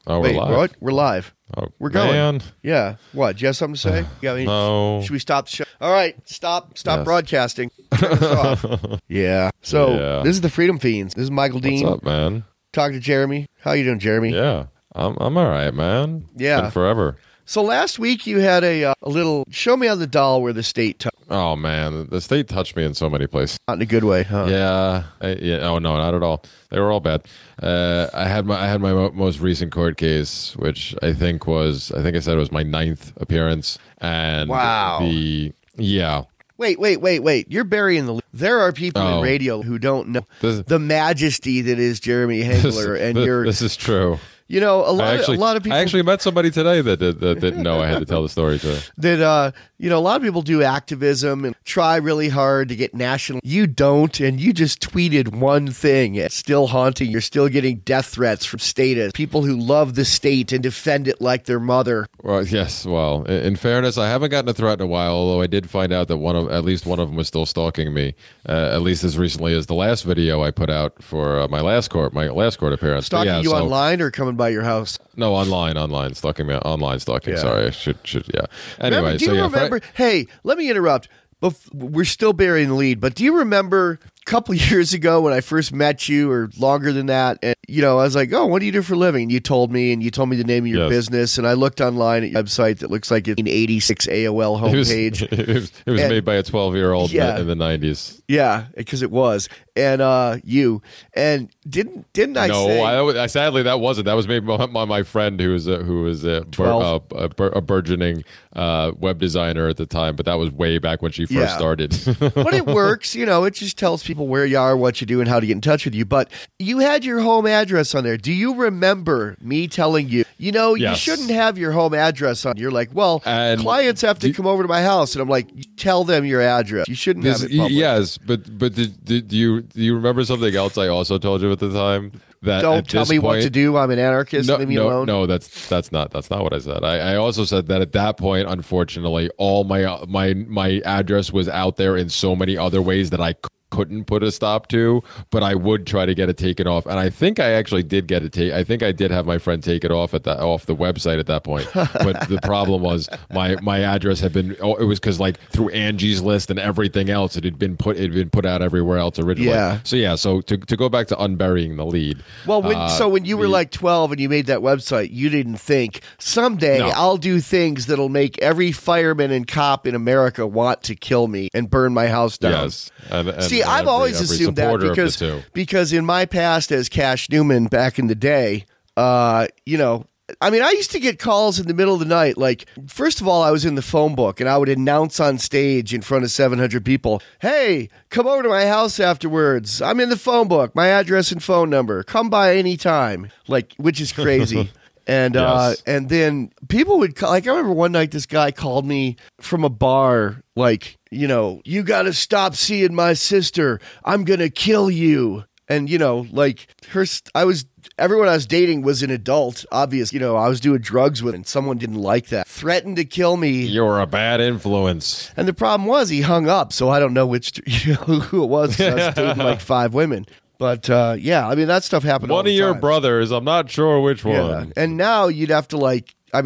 Oh, Wait, we're live. what? We're live. Oh, We're going. Man. Yeah. What? Do you have something to say? Yeah. No. Should we stop the show? All right. Stop Yes. broadcasting. Turn this off. Yeah. So Yeah. this is the Freedom Fiends. This is Michael What's Dean. up, man? Talking to Jeremy. How you doing, Jeremy? Yeah, I'm all right, man. Yeah. Been forever. So last week you had a little show me on the doll where the state touched. Oh man, the state touched me in so many places. Not in a good way, huh? Yeah, oh no, not at all. They were all bad. I had my most recent court case, which I think I said it was my 9th appearance, and Wow. Yeah. Wait. You're burying the lead. There are people in Oh. radio who don't know This- the majesty that is Jeremy Hengler, and This is true. you know, a lot of people I actually met somebody today that didn't know I had to tell the story to. that a lot of people do activism and try really hard to get national. You don't, and you just tweeted one thing. It's still haunting. You're still getting death threats from statists, people who love the state and defend it like their mother. Well, yes. Well, in fairness, I haven't gotten a threat in a while. Although I did find out that at least one of them was still stalking me. At least as recently as the last video I put out for my last court appearance. But Stalking yeah, you so- online or coming by your house? No, online stalking me. Online stalking. Yeah. Sorry, I should. Yeah. Anyway, Do you remember? Hey, let me interrupt. We're still burying the lead, but do you remember a couple years ago when I first met you, or longer than that? And I was like, "Oh, what do you do for a living?" And you told me the name of your Yes. business, and I looked online at your website that looks like it's an '86 AOL homepage. It was And- made by a 12-year-old Yeah. in the 90s. Yeah, because it was, and didn't I No, say? sadly that wasn't. That was made by my friend who was a 12? burgeoning web designer at the time. But that was way back when she first Yeah. started. But it works, it just tells people where you are, what you do, and how to get in touch with you. But you had your home address on there. Do you remember me telling you, you Yes. shouldn't have your home address on? You're like, well, And clients have to come over to my house. And I'm like, tell them your address. You shouldn't have it public. Yes, but do you remember something else I also told you at the time? That Don't at tell this me what point- to do. I'm an anarchist. Leave me alone. No, that's not what I said. I also said that at that point, unfortunately, all my address was out there in so many other ways that I couldn't put a stop to, but I would try to get it taken off. And I think I actually did get it I think I did have my friend take it off off the website at that point. But the problem was my address had been it was because like through Angie's List and everything else, it had been put out everywhere else originally. Yeah. So to go back to unburying the lead. Well, when you were like 12 and you made that website, you didn't think someday No. I'll do things that'll make every fireman and cop in America want to kill me and burn my house down. Yes. And See, I've always assumed that supporter of the two. because in my past as Cash Newman back in the day, I used to get calls in the middle of the night. Like, first of all, I was in the phone book, and I would announce on stage in front of 700 people, "Hey, come over to my house afterwards. I'm in the phone book. My address and phone number. Come by anytime." Like, which is crazy. And Yes. and then people would call, like I remember one night this guy called me from a bar like, "You got to stop seeing my sister. I'm going to kill you." And like everyone I was dating was an adult, obvious. I was doing drugs with, and someone didn't like that. Threatened to kill me. You're a bad influence. And the problem was he hung up, so I don't know who it was. 'Cause I was dating like 5 women. But that stuff happened all One the of your time. brothers. I'm not sure which Yeah. one. And now you'd have to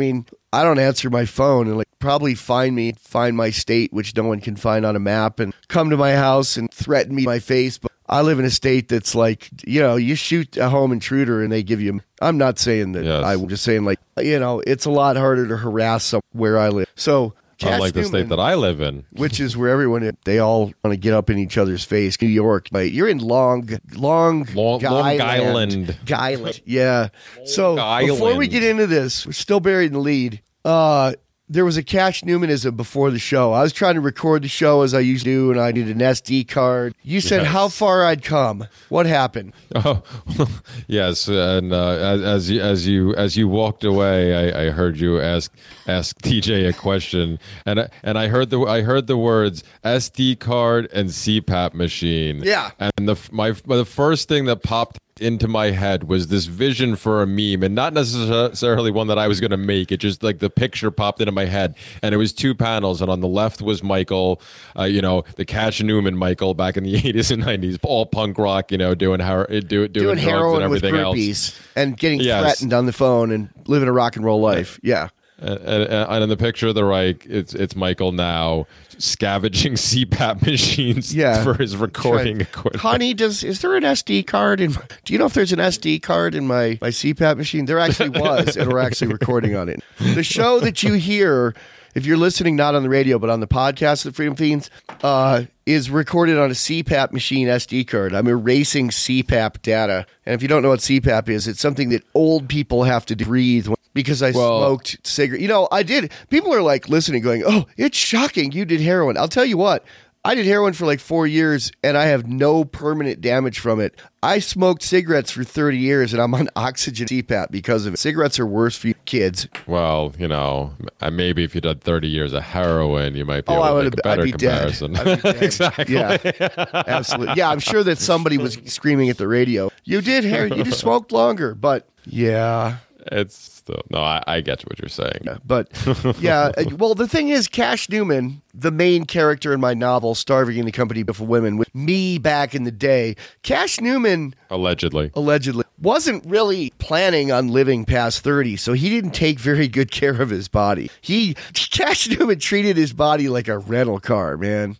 I don't answer my phone and probably find my state, which no one can find on a map, and come to my house and threaten me to my face. But I live in a state that's you shoot a home intruder and they give you. I'm not saying that. Yes. I'm just saying it's a lot harder to harass someone where I live. So Cash Unlike the Newman, state that I live in. which is where everyone they all want to get up in each other's face. New York, but you're in Long Island. Guyland. Yeah. So Long before we Island. get into this, we're still buried in the lead. There was a Cash Newmanism before the show. I was trying to record the show as I usually do, and I needed an SD card. You said Yes. how far I'd come. What happened? Oh, yes, and as you walked away, I heard you ask TJ a question, and I heard the words SD card and CPAP machine. Yeah. And the first thing that popped into my head was this vision for a meme, and not necessarily one that I was going to make. It just like the picture popped into my head, and it was two panels, and on the left was Michael, the Cash Newman Michael back in the 80s and 90s, all punk rock, doing drugs heroin and everything with else, groupies and getting threatened on the phone and living a rock and roll life. Yeah. And in the picture of the right, it's Michael now scavenging CPAP machines for his recording equipment. Honey, is there an SD card do you know if there's an SD card in my CPAP machine? There actually was, and we're actually recording on it. The show that you hear, if you're listening not on the radio but on the podcast of the Freedom Fiends, is recorded on a CPAP machine SD card. I'm erasing CPAP data. And if you don't know what CPAP is, it's something that old people have to breathe because I smoked cigarette. I did. People are like listening going, oh, it's shocking you did heroin. I'll tell you what. I did heroin for like 4 years, and I have no permanent damage from it. I smoked cigarettes for 30 years, and I'm on oxygen CPAP because of it. Cigarettes are worse for you kids. Well, maybe if you did 30 years of heroin, you might be able to make a better comparison. Exactly. Yeah, absolutely. Yeah, I'm sure that somebody was screaming at the radio, you did heroin, you just smoked longer. But, yeah. It's still, no, I get what you're saying. Yeah, but, yeah, well, the thing is, Cash Newman, the main character in my novel, Starving in the Company of Women, with me back in the day, Cash Newman... Allegedly, wasn't really planning on living past 30, so he didn't take very good care of his body. Cash Newman treated his body like a rental car, man.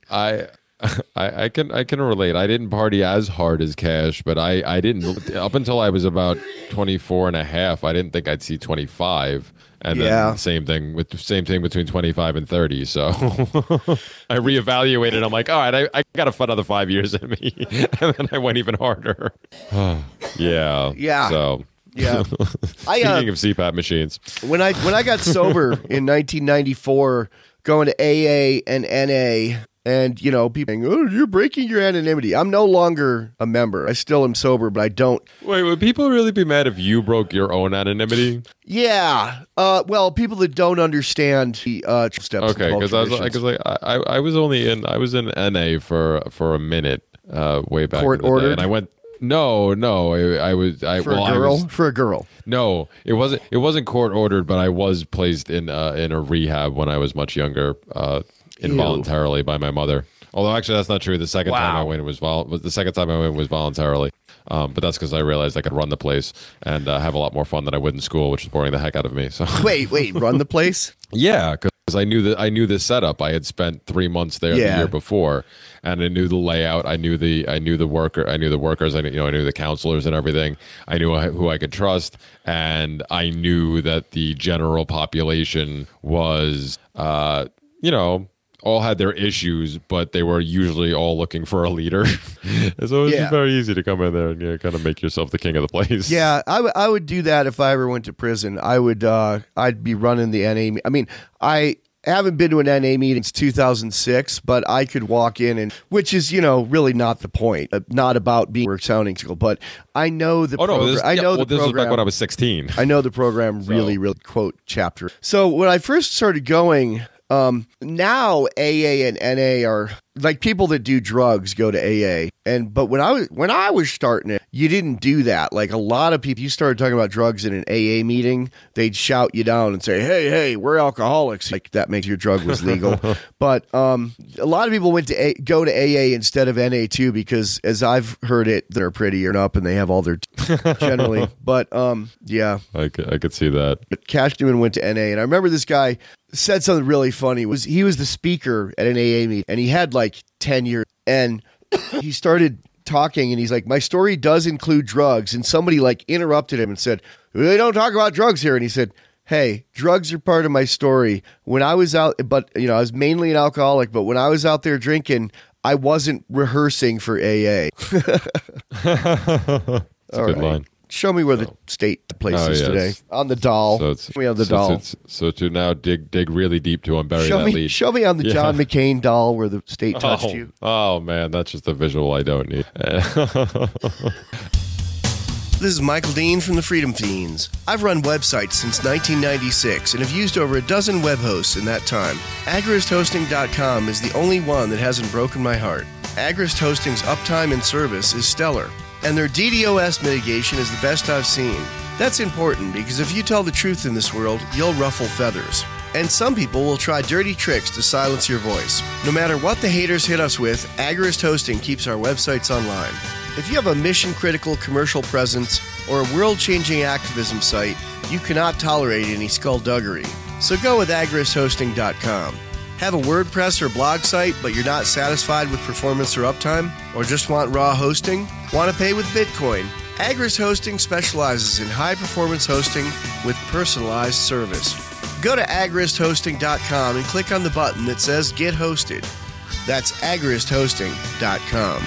I can relate. I didn't party as hard as Cash, but I didn't up until I was about 24 and a half. I didn't think I'd see 25. And then same thing between 25 and 30. So I reevaluated. I'm like, all right, I got another 5 years in me. And then I went even harder. Yeah. So yeah. Speaking of CPAP machines. When I got sober in 1994, going to AA and NA, and, people saying, oh, you're breaking your anonymity. I'm no longer a member. I still am sober, but I don't. Wait, would people really be mad if you broke your own anonymity? Yeah. Well, people that don't understand the steps. Okay, because I was in NA for a minute way back. Court in the ordered? Day, and I went. No, For a girl. No, it wasn't court ordered, but I was placed in a rehab when I was much younger. Involuntarily by my mother. Although actually that's not true. The second time I went was voluntarily. But that's because I realized I could run the place and have a lot more fun than I would in school, which is boring the heck out of me. So wait, run the place? Yeah, because I knew the setup. I had spent 3 months there the year before, and I knew the layout. I knew the workers. I knew the counselors and everything. I knew who I could trust, and I knew that the general population was, all had their issues, but they were usually all looking for a leader. So it was very easy to come in there and kind of make yourself the king of the place. Yeah, I would do that if I ever went to prison. I'd be running the NA. I mean, I haven't been to an NA meeting since 2006, but I could walk in which is, really not the point. Not about being sounding school, but I know the program. This was back when I was 16. I know the program really quote chapter. So when I first started going, now AA and NA are like people that do drugs go to AA. But when I was starting it, you didn't do that. Like a lot of people, you started talking about drugs in an AA meeting, they'd shout you down and say, hey, we're alcoholics. Like that makes your drug was legal. But a lot of people went to go to AA instead of NA too, because as I've heard it, they're prettier up and they have all their generally. But yeah, I could see that. But Cash Newman went to NA, and I remember this guy said something really funny. He was the speaker at an AA meeting, and he had like 10 years, and he started talking, and he's like, my story does include drugs, and somebody like interrupted him and said, we don't talk about drugs here, and he said, hey, drugs are part of my story. When I was out, but I was mainly an alcoholic, but when I was out there drinking, I wasn't rehearsing for AA. That's a good line. Show me where the state place is today. On the doll. We have the doll. So to now dig really deep to unbury that lead. Show me on the John McCain doll where the state touched you. Oh, man, that's just a visual I don't need. This is Michael Dean from the Freedom Fiends. I've run websites since 1996 and have used over a dozen web hosts in that time. AgristHosting.com is the only one that hasn't broken my heart. Agrist Hosting's uptime and service is stellar. And their DDoS mitigation is the best I've seen. That's important because if you tell the truth in this world, you'll ruffle feathers. And some people will try dirty tricks to silence your voice. No matter what the haters hit us with, Agorist Hosting keeps our websites online. If you have a mission-critical commercial presence or a world-changing activism site, you cannot tolerate any skullduggery. So go with agoristhosting.com. Have a WordPress or blog site, but you're not satisfied with performance or uptime? Or just want raw hosting? Want to pay with Bitcoin? Agorist Hosting specializes in high-performance hosting with personalized service. Go to agoristhosting.com and click on the button that says Get Hosted. That's agoristhosting.com.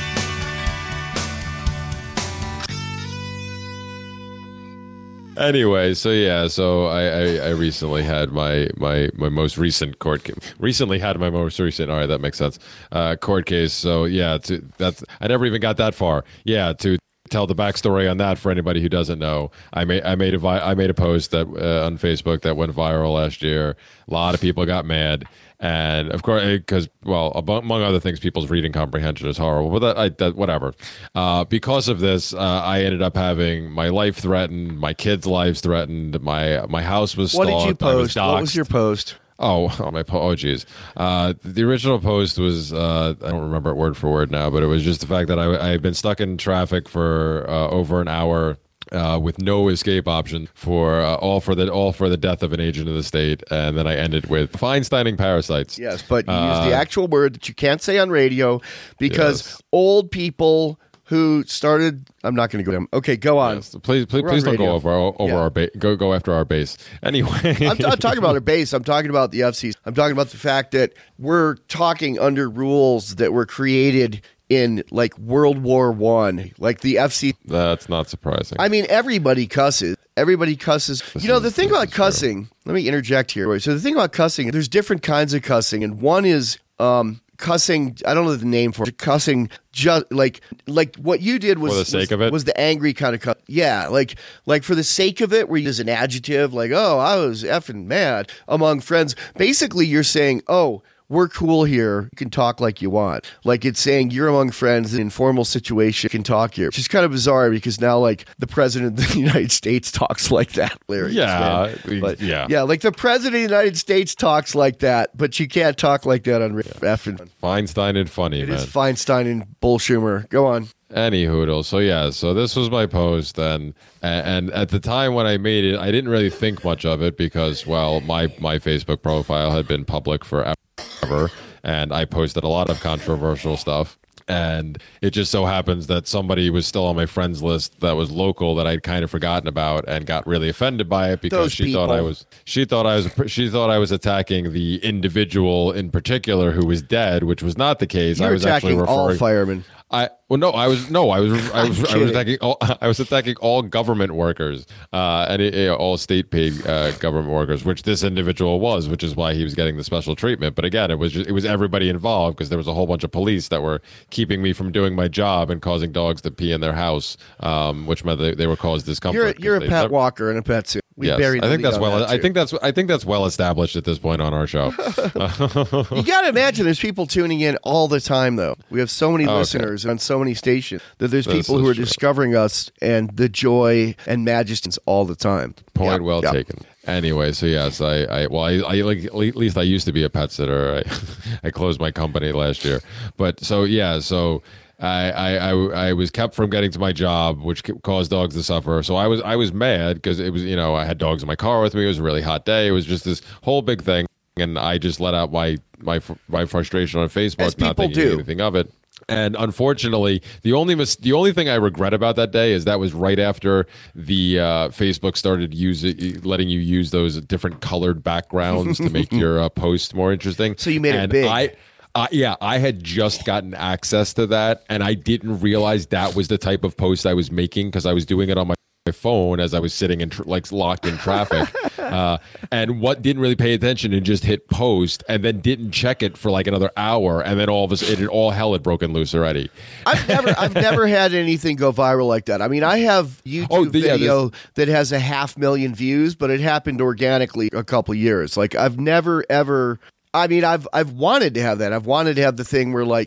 Anyway, so I recently had my most recent court recently had my most recent, all right, that makes sense, court case. So yeah, that's, I never even got that far. Yeah, to tell the backstory on that for anybody who doesn't know, I made a post that on Facebook that went viral last year. A lot of people got mad. And of course, because, well, among other things, people's reading comprehension is horrible. But that whatever. Because of this, I ended up having my life threatened, my kids' lives threatened, my house was stalked. What did you post? What was your post? Geez. The original post was, I don't remember it word for word now, but it was just the fact that I had been stuck in traffic for over an hour. With no escape option for all for the death of an agent of the state, and then I ended with Feinsteining parasites. Yes, but you use the actual word that you can't say on radio because old people who started. I'm not going to go down. Okay, go on. Yes, please don't go over our base. Go after our base. Anyway, I'm not talking about our base. I'm talking about the FCC. I'm talking about the fact that we're talking under rules that were created in like World War I, like the FC. That's not surprising. I mean, everybody cusses. Everybody cusses. The thing about cussing, let me interject here. So the thing about cussing, there's different kinds of cussing, and one is cussing. I don't know the name for it. Cussing, just like what you did was for the sake of it, was the angry kind of cuss. Yeah, like for the sake of it, where you use an adjective, like, oh, I was effing mad among friends. Basically, you're saying, oh, we're cool here. You can talk like you want. Like it's saying you're among friends in an informal situation. You can talk here. Which is kind of bizarre because now like the president of the United States talks like that, Larry. Yeah. Yeah. Like the president of the United States talks like that, but you can't talk like that on effing. Feinstein and funny, It man. is Feinstein and Bull Schumer. Go on. Any hoodle. So this was my post, and at the time when I made it, I didn't really think much of it because, well, my Facebook profile had been public forever, and I posted a lot of controversial stuff. And it just so happens that somebody was still on my friends list that was local that I'd kind of forgotten about and got really offended by it because she thought I was attacking the individual in particular who was dead, which was not the case. You're I was attacking actually referring all firemen. I was attacking all government workers, and all state paid government workers, which this individual was, which is why he was getting the special treatment. But again, it was everybody involved because there was a whole bunch of police that were keeping me from doing my job and causing dogs to pee in their house, which meant they were caused discomfort. You're a pet walker and a pet suit. Yes, I think that's well established at this point on our show. You got to imagine there's people tuning in all the time, though. We have so many listeners on so many stations that there's people who are discovering us and the joy and majesty all the time. Point well taken. Anyway, so yes, I like at least I used to be a pet sitter. I closed my company last year, but I was kept from getting to my job, which caused dogs to suffer. So I was mad because it was, I had dogs in my car with me. It was a really hot day. It was just this whole big thing, and I just let out my frustration on Facebook, as not thinking anything of it. And unfortunately, the only thing I regret about that day is that was right after the Facebook started letting you use those different colored backgrounds to make your post more interesting. So you made it big. I had just gotten access to that, and I didn't realize that was the type of post I was making because I was doing it on my phone as I was sitting in locked in traffic, and what didn't really pay attention and just hit post, and then didn't check it for like another hour, and then all of a sudden, all hell had broken loose already. I've never had anything go viral like that. I mean, I have YouTube video that has 500,000 views, but it happened organically a couple years. Like I've never ever. I mean, I've wanted to have that. I've wanted to have the thing where like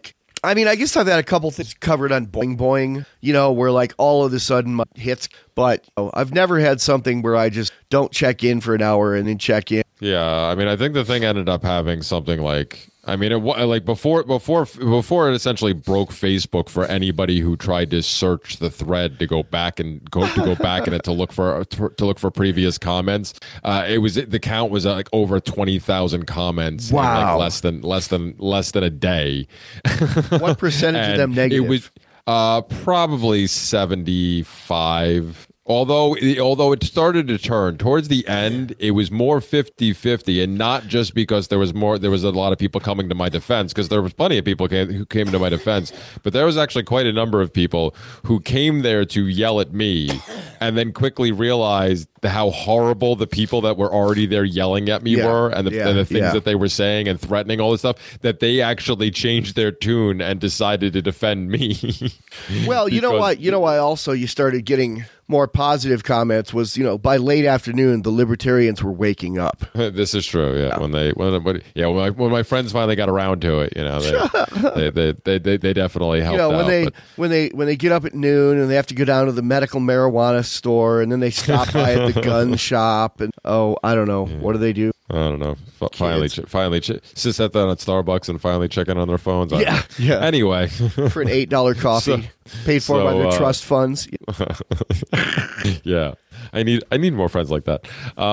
I mean, I guess I've had a couple things covered on Boing Boing, where like all of a sudden my hits, but I've never had something where I just don't check in for an hour and then check in. Yeah, I mean, I think the thing ended up having something like, I mean, before it essentially broke Facebook for anybody who tried to search the thread to go back in it to look for previous comments. The count was like over 20,000 comments. Wow. In like less than a day. What percentage of them negative? It was probably 75. Although it started to turn towards the end, it was more 50-50, and not just because there was a lot of people coming to my defense, because there was plenty of people who came to my defense, but there was actually quite a number of people who came there to yell at me and then quickly realized how horrible the people that were already there yelling at me were, and the things that they were saying and threatening, all this stuff, that they actually changed their tune and decided to defend me. Well, you know what? You know why also you started getting more positive comments was, by late afternoon, the libertarians were waking up. This is true. Yeah. When my friends finally got around to it, they definitely helped out. When they get up at noon and they have to go down to the medical marijuana store, and then they stop by at the gun shop, and I don't know, what do they do? I don't know. Finally, just sat down at Starbucks and finally checking on their phones. Yeah. Anyway, for an $8 coffee, paid for by their trust funds. Yeah, I need more friends like that.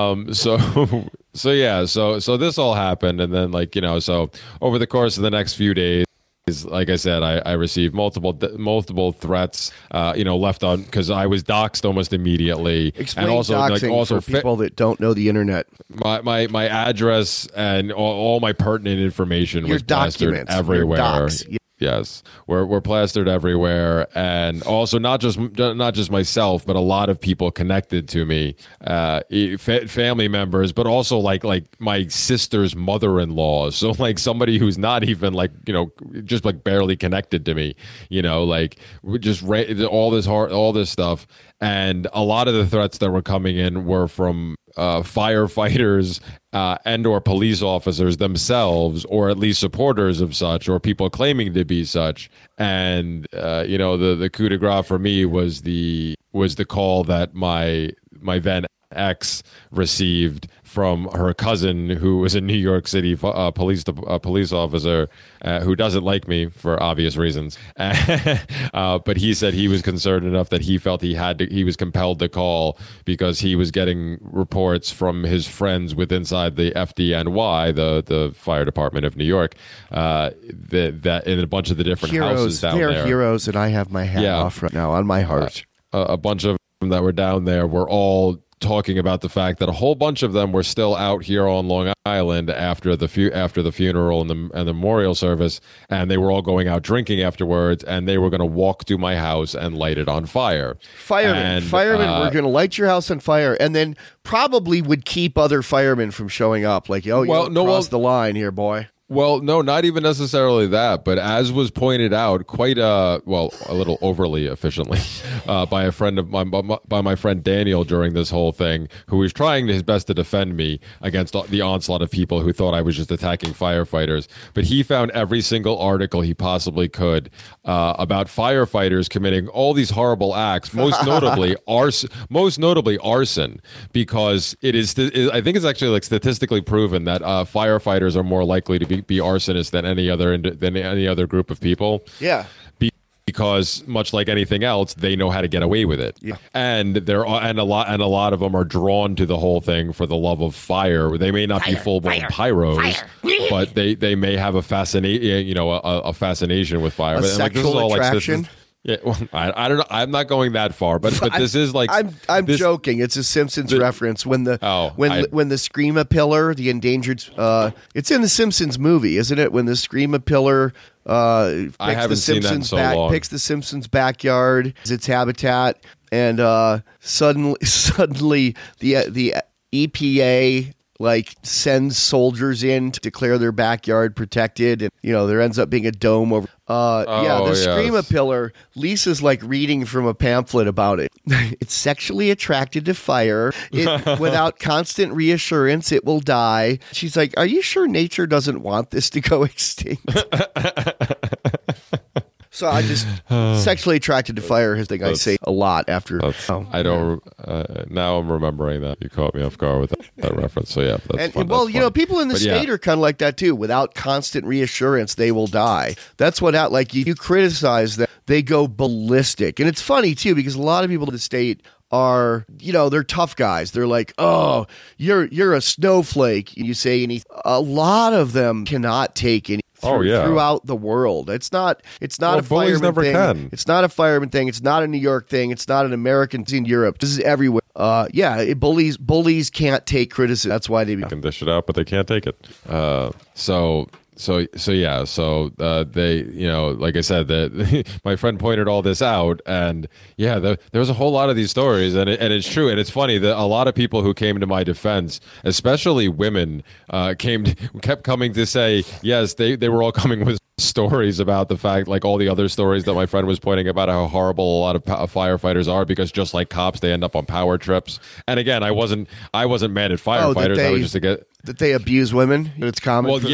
So this all happened, and then so over the course of the next few days, like I said, I received multiple threats, left on because I was doxxed almost immediately. Explain and doxing for people that don't know the internet. My address and all my pertinent information was plastered everywhere. Yes, we're plastered everywhere, and also not just myself, but a lot of people connected to me, family members, but also like my sister's mother-in-law. So like somebody who's not even just like barely connected to me, all this stuff, and a lot of the threats that were coming in were from firefighters and or police officers themselves, or at least supporters of such, or people claiming to be such. And the coup de grace for me was the call that my then ex received from her cousin, who was a New York City police officer who doesn't like me for obvious reasons. But he said he was concerned enough that he felt he was compelled to call because he was getting reports from his friends inside the FDNY, the Fire Department of New York, that in a bunch of the different houses down there. They're heroes, and I have my hat off right now on my heart. A bunch of them that were down there were all talking about the fact that a whole bunch of them were still out here on Long Island after the funeral and the memorial service, and they were all going out drinking afterwards, and they were going to walk to my house and light it on fire. Firemen were going to light your house on fire, and then probably would keep other firemen from showing up. Like, crossed the line here, boy. Well, no, not even necessarily that, but as was pointed out, quite a little overly efficiently by my friend Daniel during this whole thing, who was trying his best to defend me against the onslaught of people who thought I was just attacking firefighters. But he found every single article he possibly could about firefighters committing all these horrible acts, most notably arson, because I think it's actually like statistically proven that firefighters are more likely to be arsonists than any other group of people. Yeah. Because much like anything else, they know how to get away with it. Yeah. And a lot of them are drawn to the whole thing for the love of fire. They may not be full-blown pyros, but they may have a fascination with fire. A sexual attraction. Yeah, well, I don't know. I'm not going that far, but this is like I'm joking. It's a Simpsons reference when the Screama pillar, the endangered. It's in the Simpsons movie, isn't it? When the Screama pillar picks the Simpsons backyard as its habitat, and suddenly the EPA sends soldiers in to declare their backyard protected, and there ends up being a dome over. Screama pillar. Lisa's reading from a pamphlet about it. It's sexually attracted to fire. Without constant reassurance, it will die. She's like, "Are you sure nature doesn't want this to go extinct?" So I just sexually attracted to fire is the thing I say a lot after. I don't. Now I'm remembering that you caught me off guard with that reference. So yeah, that's fun. Well, that's fun. people in the state are kind of like that too. Without constant reassurance, they will die. That's what like you criticize them, they go ballistic, and it's funny too because a lot of people in the state are, they're tough guys. They're like, oh, you're a snowflake. You say anything. A lot of them cannot take any. Throughout the world, it's not a fireman thing. Can. It's not a fireman thing. It's not a New York thing. It's not an American thing in Europe. This is everywhere. Bullies can't take criticism. That's why they can dish it out, but they can't take it. So they, like I said, that my friend pointed all this out, and there was a whole lot of these stories, and it's true, and it's funny that a lot of people who came to my defense, especially women, kept coming to say yes, they were all coming with stories about the fact, like all the other stories that my friend was pointing about how horrible a lot of firefighters are, because just like cops, they end up on power trips. And again, I wasn't mad at firefighters. I was just that they abuse women. It's common. Well,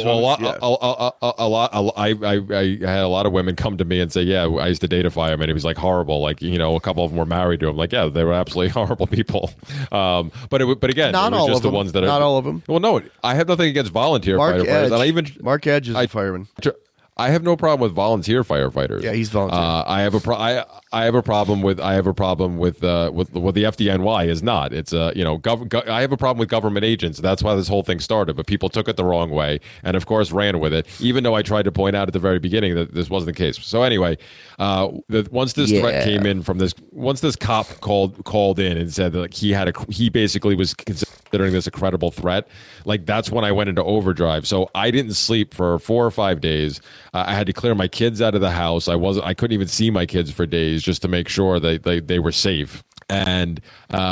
a lot. I had a lot of women come to me and say, "Yeah, I used to date a fireman. He was like horrible. Like a couple of them were married to him. Like, yeah, they were absolutely horrible people." But again, not it was all just of them. the ones that not all of them. Well, no, I have nothing against volunteer firefighters. Mark Edge is a fireman. I have no problem with volunteer firefighters. Yeah, he's volunteer. I have a problem with what the FDNY is not. It's I have a problem with government agents. That's why this whole thing started. But people took it the wrong way, and of course ran with it. Even though I tried to point out at the very beginning that this wasn't the case. So anyway, once this threat came in once this cop called in and said that he basically was considering this a credible threat, like that's when I went into overdrive. So I didn't sleep for 4 or 5 days. I had to clear my kids out of the house. I couldn't even see my kids for days just to make sure that they were safe. And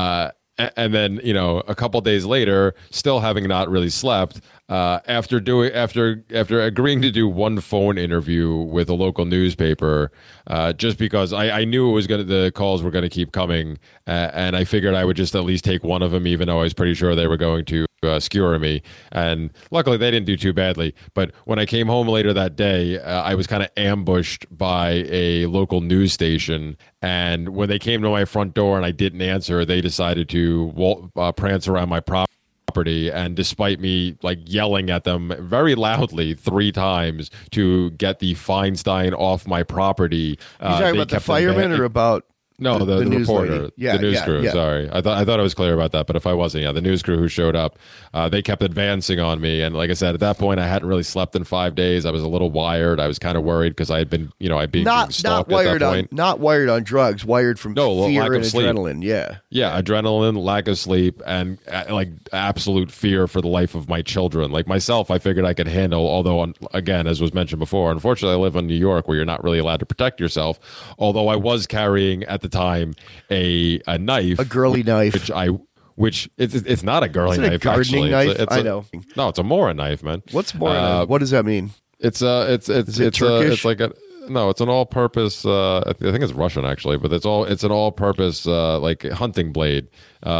then a couple days later, still having not really slept, after agreeing to do one phone interview with a local newspaper, just because I knew the calls were going to keep coming, and I figured I would just at least take one of them, even though I was pretty sure they were going to skewer me. And luckily they didn't do too badly. But when I came home later that day, I was kind of ambushed by a local news station, and when they came to my front door and I didn't answer, they decided to prance around my property. And despite me like yelling at them very loudly 3 times to get the Feinstein off my property, you talking about the fireman or about No, the reporter, the news crew. Yeah. Sorry, I thought I was clear about that, but if I wasn't, the news crew who showed up, they kept advancing on me, and like I said, at that point, I hadn't really slept in 5 days. I was a little wired. I was kind of worried because I had been, being stalked at that point. Not wired on drugs, wired from fear and sleep. adrenaline. Yeah, adrenaline, lack of sleep, and like absolute fear for the life of my children. Like myself, I figured I could handle. Although, again, as was mentioned before, unfortunately, I live in New York where you're not really allowed to protect yourself. Although I was carrying at the time a knife, a girly knife, which it's not a girly knife. A gardening knife. I know. No, it's a Mora knife, man. What's Mora knife? What does that mean? It's Turkish? It's like it's an all-purpose. I think it's Russian actually, but it's an all-purpose like hunting blade.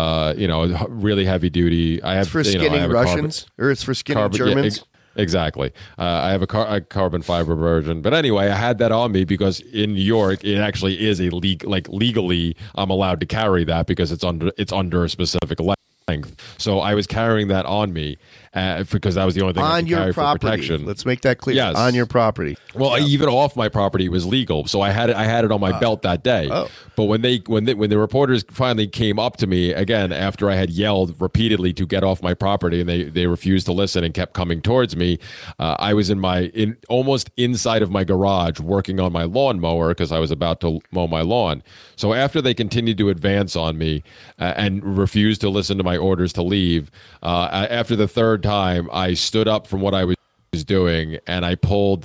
Really heavy duty. It's for skinning Russians, or it's for skinning Germans. Yeah, exactly. I have a carbon fiber version, but anyway, I had that on me because in New York, it actually is legally, I'm allowed to carry that because it's under a specific length. So I was carrying that on me because that was the only thing I could carry for protection. Let's make that clear. Yes. On your property. Well, even off my property it was legal, so I had it on my belt that day. Oh. But when the reporters finally came up to me again after I had yelled repeatedly to get off my property, and they refused to listen and kept coming towards me, I was almost inside of my garage working on my lawnmower because I was about to mow my lawn. So after they continued to advance on me and refused to listen to my orders to leave, after the third time, I stood up from what I was doing and I pulled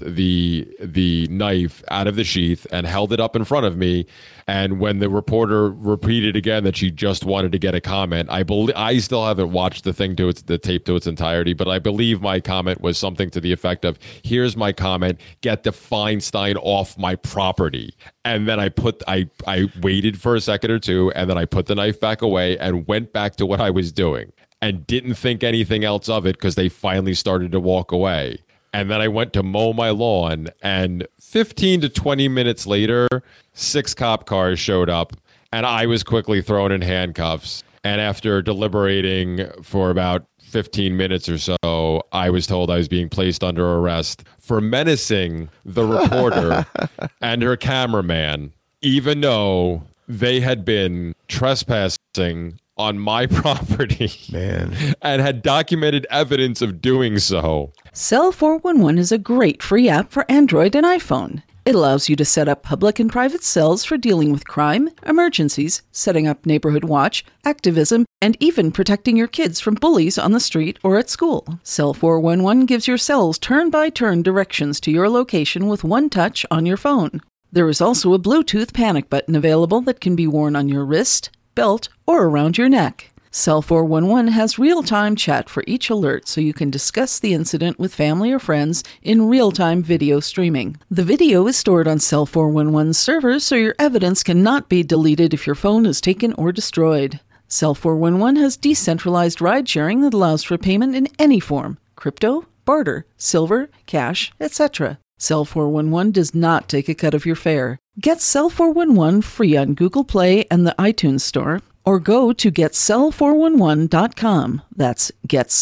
the knife out of the sheath and held it up in front of me. And when the reporter repeated again that she just wanted to get a comment, I still haven't watched the tape to its entirety, but I believe my comment was something to the effect of, "Here's my comment: get the Feinstein off my property." And then I waited for a second or two, and then I put the knife back away and went back to what I was doing, and didn't think anything else of it because they finally started to walk away. And then I went to mow my lawn, and 15 to 20 minutes later, 6 cop cars showed up, and I was quickly thrown in handcuffs. And after deliberating for about 15 minutes or so, I was told I was being placed under arrest for menacing the reporter and her cameraman, even though they had been trespassing on my property, and had documented evidence of doing so. Cell 411 is a great free app for Android and iPhone. It allows you to set up public and private cells for dealing with crime, emergencies, setting up neighborhood watch, activism, and even protecting your kids from bullies on the street or at school. Cell 411 gives your cells turn-by-turn directions to your location with one touch on your phone. There is also a Bluetooth panic button available that can be worn on your wrist, belt, or around your neck. Cell 411 has real-time chat for each alert so you can discuss the incident with family or friends in real-time video streaming. The video is stored on Cell 411's servers so your evidence cannot be deleted if your phone is taken or destroyed. Cell 411 has decentralized ride-sharing that allows for payment in any form: crypto, barter, silver, cash, etc. Cell 411 does not take a cut of your fare. Get Cell 411 free on Google Play and the iTunes Store, or go to getcell411.com. That's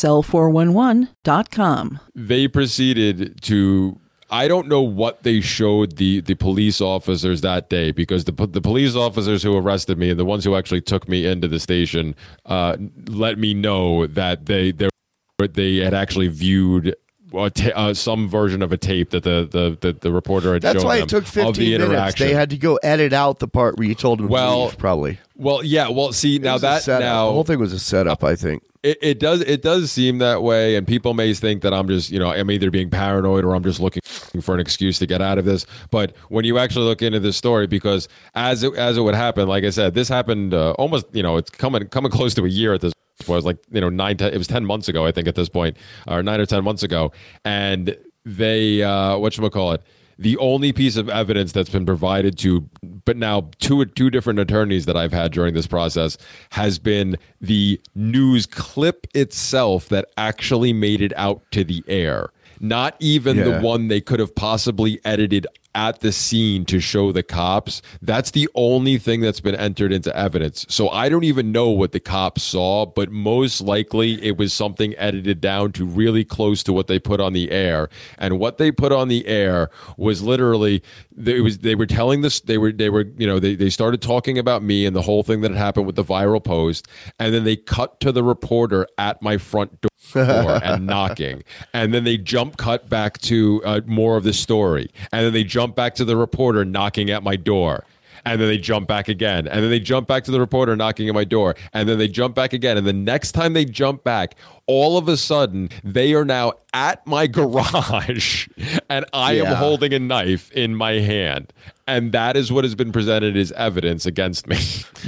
getcell411.com. They proceeded to, I don't know what they showed the police officers that day, because the police officers who arrested me and the ones who actually took me into the station let me know that they had actually viewed some version of a tape that the reporter had shown them. That's why it took 15 minutes. They had to go edit out the part where you told them to leave, probably. Well, yeah. Well, see, now that the whole thing was a setup, I think. It does seem that way, and people may think that I'm just, I'm either being paranoid or I'm just looking for an excuse to get out of this. But when you actually look into this story, because as it would happen, like I said, this happened almost, it's coming close to a year at this point. It was like, 10 months ago, I think, at this point, or 9 or 10 months ago. And they, whatchamacallit, the only piece of evidence that's been provided to, but now two different attorneys that I've had during this process, has been the news clip itself that actually made it out to the air. Not even the one they could have possibly edited at the scene to show the cops. That's the only thing that's been entered into evidence. So I don't even know what the cops saw, but most likely it was something edited down to really close to what they put on the air. And what they put on the air was literally, they were telling this, they started talking about me and the whole thing that had happened with the viral post, and then they cut to the reporter at my front door and knocking, and then they cut back to more of the story, and then they jump back to the reporter knocking at my door, and then they jump back again, and then they jump back to the reporter knocking at my door, and then they jump back again, and the next time they jump back, all of a sudden they are now at my garage and I am holding a knife in my hand, and that is what has been presented as evidence against me.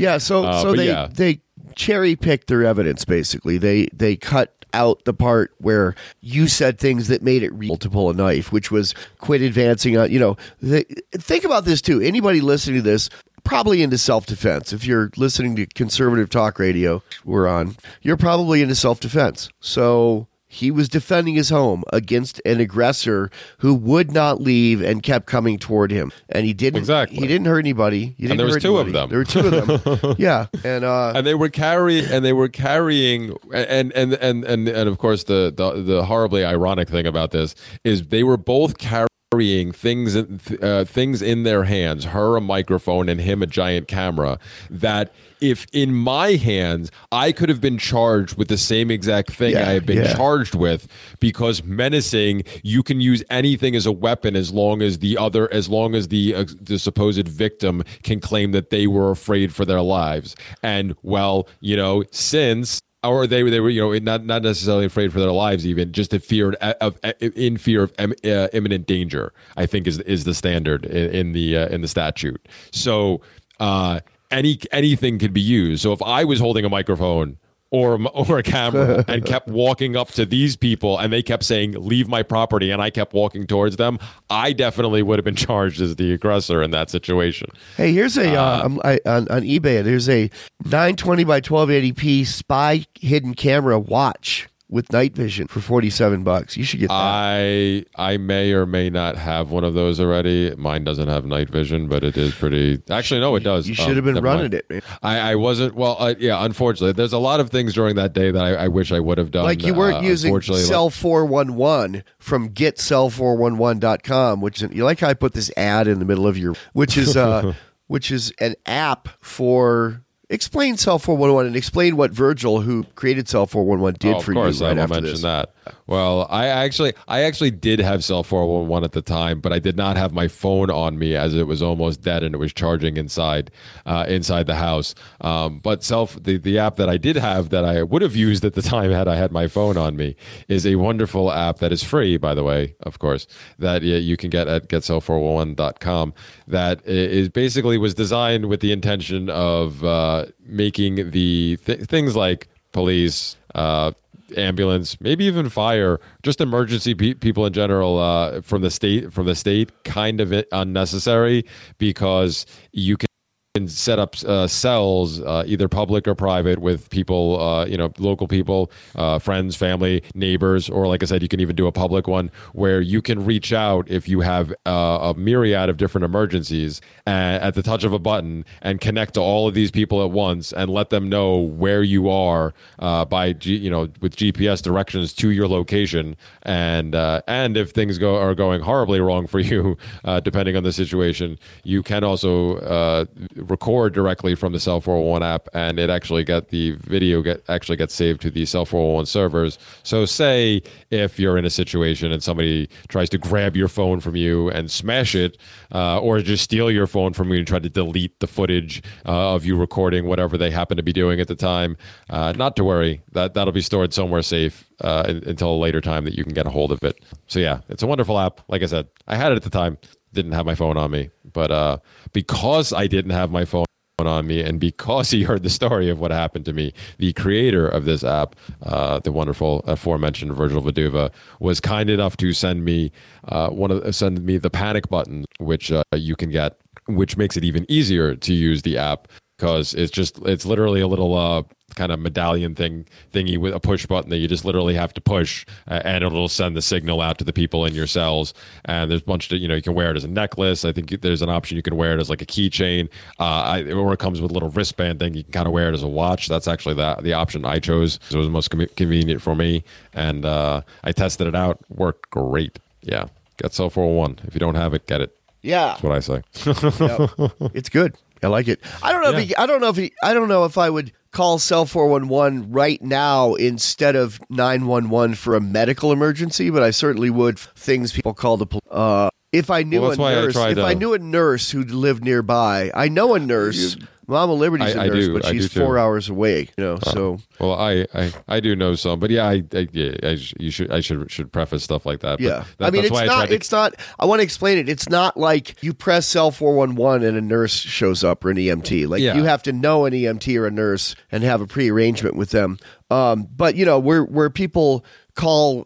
So they cherry picked their evidence. Basically, they cut out the part where you said things that made it real to pull a knife, which was quit advancing on, think about this too. Anybody listening to this, probably into self-defense. If you're listening to conservative talk radio we're on, you're probably into self-defense. So he was defending his home against an aggressor who would not leave and kept coming toward him. And he didn't. Exactly. He didn't hurt anybody. And there was two of them. There were two of them. Yeah. And they were carrying, and of course the horribly ironic thing about this is they were both carrying things in their hands, her a microphone and him a giant camera, that if in my hands, I could have been charged with the same exact thing I have been charged with, because menacing, you can use anything as a weapon as long as the supposed victim can claim that they were afraid for their lives. And since, or they were, not necessarily afraid for their lives, even just in fear of imminent danger, I think is the standard in the statute. So anything could be used. So if I was holding a microphone or a camera and kept walking up to these people and they kept saying, "Leave my property," and I kept walking towards them, I definitely would have been charged as the aggressor in that situation. Hey, here's on eBay, there's a 920 by 1280p spy hidden camera watch with night vision for $47. You should get that. I may or may not have one of those already. Mine doesn't have night vision, but it is pretty. Actually, no, it does. You should have been never running mind. it, man. I wasn't. Well, yeah. Unfortunately, there's a lot of things during that day that I wish I would have done. Like you weren't using Cell 411 from getcell411.com, which is, you like how I put this ad in the middle of your, which is an app for. Explain Cell 411 and explain what Virgil, who created Cell 411, did for you right after this. I will mention that. Well, I actually did have Cell 411 at the time, but I did not have my phone on me as it was almost dead and it was charging inside the house. But the app that I did have that I would have used at the time had I had my phone on me is a wonderful app that is free, by the way, of course, that you can get at getcell411.com. That is basically was designed with the intention of making the things like police, ambulance, maybe even fire, just emergency people in general from the state kind of unnecessary, because you can set up cells, either public or private, with people, local people, friends, family, neighbors, or like I said, you can even do a public one where you can reach out if you have a myriad of different emergencies at the touch of a button and connect to all of these people at once and let them know where you are with GPS directions to your location, and if things are going horribly wrong for you, depending on the situation, you can also record directly from the Cell 411 app, and it actually gets saved to the Cell 411 servers. So say if you're in a situation and somebody tries to grab your phone from you and smash it, or just steal your phone from you and try to delete the footage of you recording whatever they happen to be doing at the time, not to worry, that'll be stored somewhere safe until a later time that you can get a hold of it. So yeah, it's a wonderful app. Like I said, I had it at the time, didn't have my phone on me, but because I didn't have my phone on me, and because he heard the story of what happened to me, the creator of this app, the wonderful aforementioned Virgil Viduva, was kind enough to send me the panic button, which you can get, which makes it even easier to use the app, because it's literally a little kind of medallion thingy with a push button that you just literally have to push, and it'll send the signal out to the people in your cells. And there's a bunch of, you can wear it as a necklace. I think there's an option you can wear it as like a keychain, or it comes with a little wristband thing. You can kind of wear it as a watch. That's actually the option I chose. It was the most convenient for me, and I tested it out. Worked great. Yeah, get Cell 401. If you don't have it, get it. Yeah, that's what I say. Yep. It's good. I like it. I don't know if I would call Cell 411 right now instead of 911 for a medical emergency, but I certainly would things people call the police. If I knew I knew a nurse who lived nearby, I know a nurse. Mama Liberty's a nurse, but she's 4 hours away. So. Well, I do know some, but yeah, I should preface stuff like that. Yeah, but it's not. I want to explain it. It's not like you press Cell 411 and a nurse shows up or an EMT. You have to know an EMT or a nurse and have a pre-arrangement with them. But where people call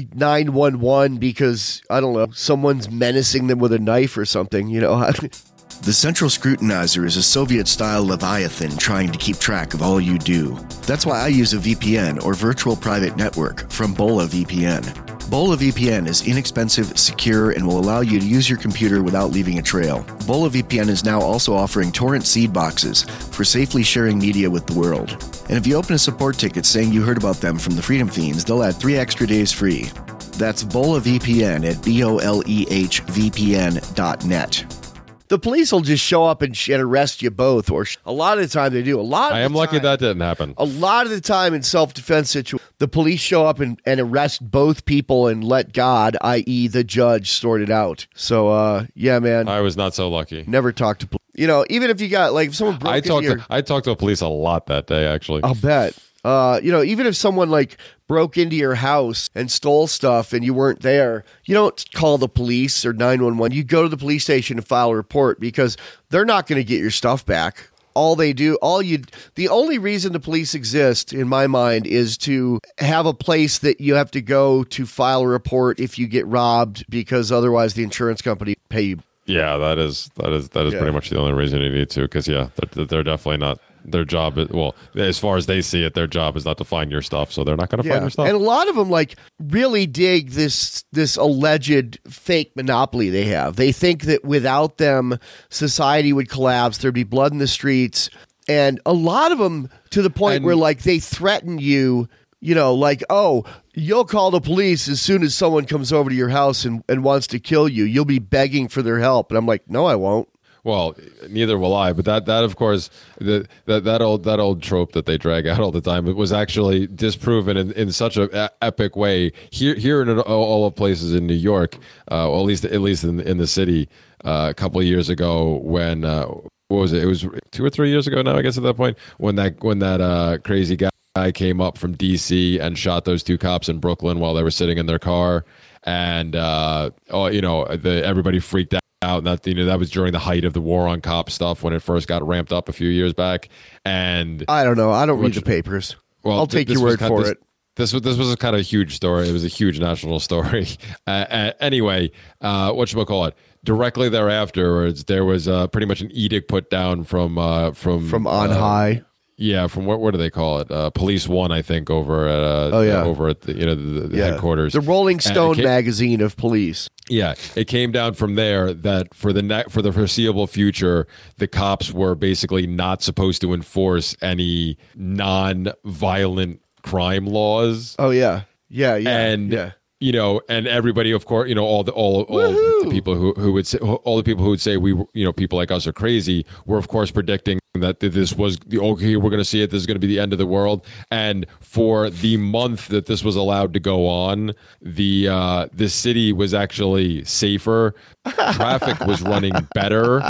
911 because, I don't know, someone's menacing them with a knife or something, The Central Scrutinizer is a Soviet-style Leviathan trying to keep track of all you do. That's why I use a VPN, or Virtual Private Network, from Bola VPN. Bola VPN is inexpensive, secure, and will allow you to use your computer without leaving a trail. Bola VPN is now also offering torrent seed boxes for safely sharing media with the world. And if you open a support ticket saying you heard about them from the Freedom Fiends, they'll add 3 extra days free. That's Bola VPN at BOLEHVPN.net. The police will just show up and arrest you both, or a lot of the time they do. I am lucky that didn't happen. A lot of the time in self-defense situations, the police show up and arrest both people and let God, i.e. the judge, sort it out. So, yeah, man. I was not so lucky. Never talk to police. Even if you got, if someone broke I talked to the police a lot that day, actually. I'll bet. Even if someone broke into your house and stole stuff and you weren't there, you don't call the police or 911. You go to the police station and file a report, because they're not going to get your stuff back. The only reason the police exist, in my mind, is to have a place that you have to go to file a report if you get robbed, because otherwise the insurance company pay you. Yeah, that is pretty much the only reason you need to, because they're definitely not their job is, well, as far as they see it, their job is not to find your stuff, so they're not going to find your stuff. And a lot of them like really dig this alleged fake monopoly they have. They think that without them, society would collapse. There'd be blood in the streets, and a lot of them to the point where like they threaten you. You know, like, oh, you'll call the police as soon as someone comes over to your house and wants to kill you. You'll be begging for their help. And I'm like, no, I won't. Well, neither will I. But that of course, that old trope that they drag out all the time, it was actually disproven in such a epic way here in all of places in New York, well, at least in the city, a couple of years ago when what was it? It was 2 or 3 years ago now, I guess at that point when that crazy guy came up from DC and shot those 2 cops in Brooklyn while they were sitting in their car, and everybody freaked out. And that was during the height of the war on cop stuff when it first got ramped up a few years back. And I don't know. I don't read the papers. Well, I'll take your word for it. This was a kind of huge story. It was a huge national story. Anyway, whatchamacallit? Directly thereafter, there was pretty much an edict put down from on high. Yeah, from what do they call it? Police One, I think, over at over at the headquarters. The Rolling Stone magazine of police. Yeah, it came down from there that for the foreseeable future, the cops were basically not supposed to enforce any non-violent crime laws. Oh yeah. And and everybody, of course, all the people who would say we, people like us are crazy, were of course predicting that this was we're going to see it. This is going to be the end of the world. And for the month that this was allowed to go on, the city was actually safer. Traffic was running better.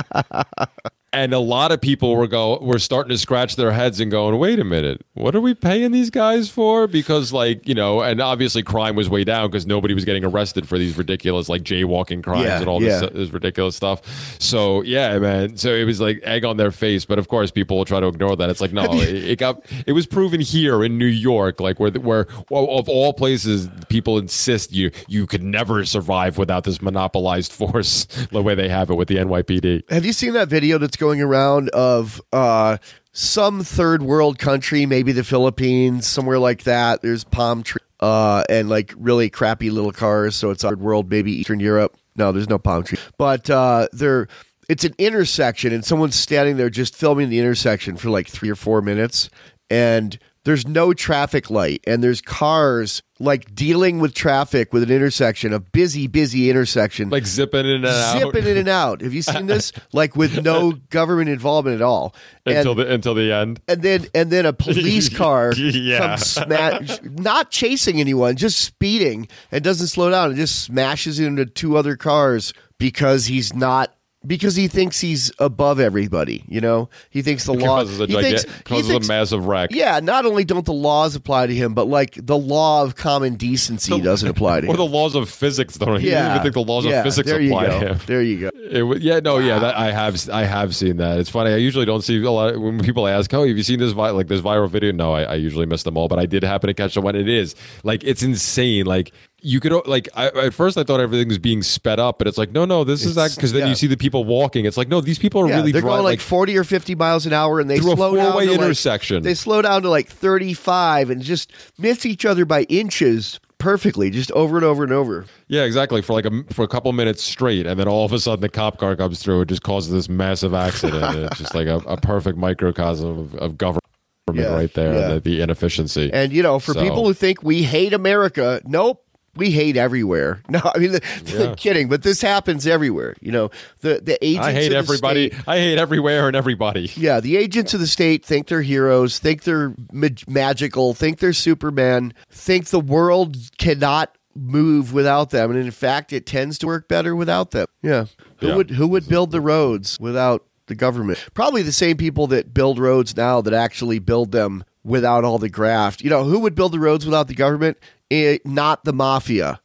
And a lot of people were starting to scratch their heads and going, wait a minute, what are we paying these guys for? Because and obviously crime was way down because nobody was getting arrested for these ridiculous jaywalking crimes and all this ridiculous stuff. So yeah, man. So it was like egg on their face. But of course, people will try to ignore that. It's like, no, it was proven here in New York, like where of all places, people insist you could never survive without this monopolized force the way they have it with the NYPD. Have you seen that video that's going around of some third world country, maybe the Philippines, somewhere like that? There's palm trees and like really crappy little cars, so it's third world, maybe Eastern Europe. No, there's no palm trees, but it's an intersection, and someone's standing there just filming the intersection for like 3 or 4 minutes, and there's no traffic light, and there's cars like dealing with traffic with an intersection, a busy intersection, like zipping in and out. Have you seen this? Like with no government involvement at all until the end. And then a police car comes not chasing anyone, just speeding, and doesn't slow down, and just smashes into 2 other cars because he thinks he's above everybody, He thinks the law causes a massive wreck. Yeah, not only don't the laws apply to him, but like the law of common decency doesn't apply to him. Or the laws of physics don't. You don't even think the laws of physics apply to him. There you go. I have seen that. It's funny. I usually don't see a lot when people ask, "Oh, have you seen this this viral video?" No, I usually miss them all, but I did happen to catch the one. It is like it's insane. Like you could at first I thought everything was being sped up, but it's like no, this is that because then you see the people walking. It's like no, these people are really they're going like 40 or 50 miles an hour, and they slow down to intersection. They slow down to like 35 and just miss each other by inches perfectly, just over and over and over. Yeah, exactly. For a couple minutes straight, and then all of a sudden the cop car comes through. It just causes this massive accident. And it's just like a perfect microcosm of government. Right there, the inefficiency. And for people who think we hate America, nope. We hate everywhere. No, I mean, kidding, but this happens everywhere. The agents. I hate everybody. I hate everywhere and everybody. Yeah, the agents of the state think they're heroes, think they're magical, think they're Superman, think the world cannot move without them, and in fact, it tends to work better without them. Yeah, who would build the roads without the government? Probably the same people that build roads now that actually build them without all the graft. Who would build the roads without the government? Not the mafia,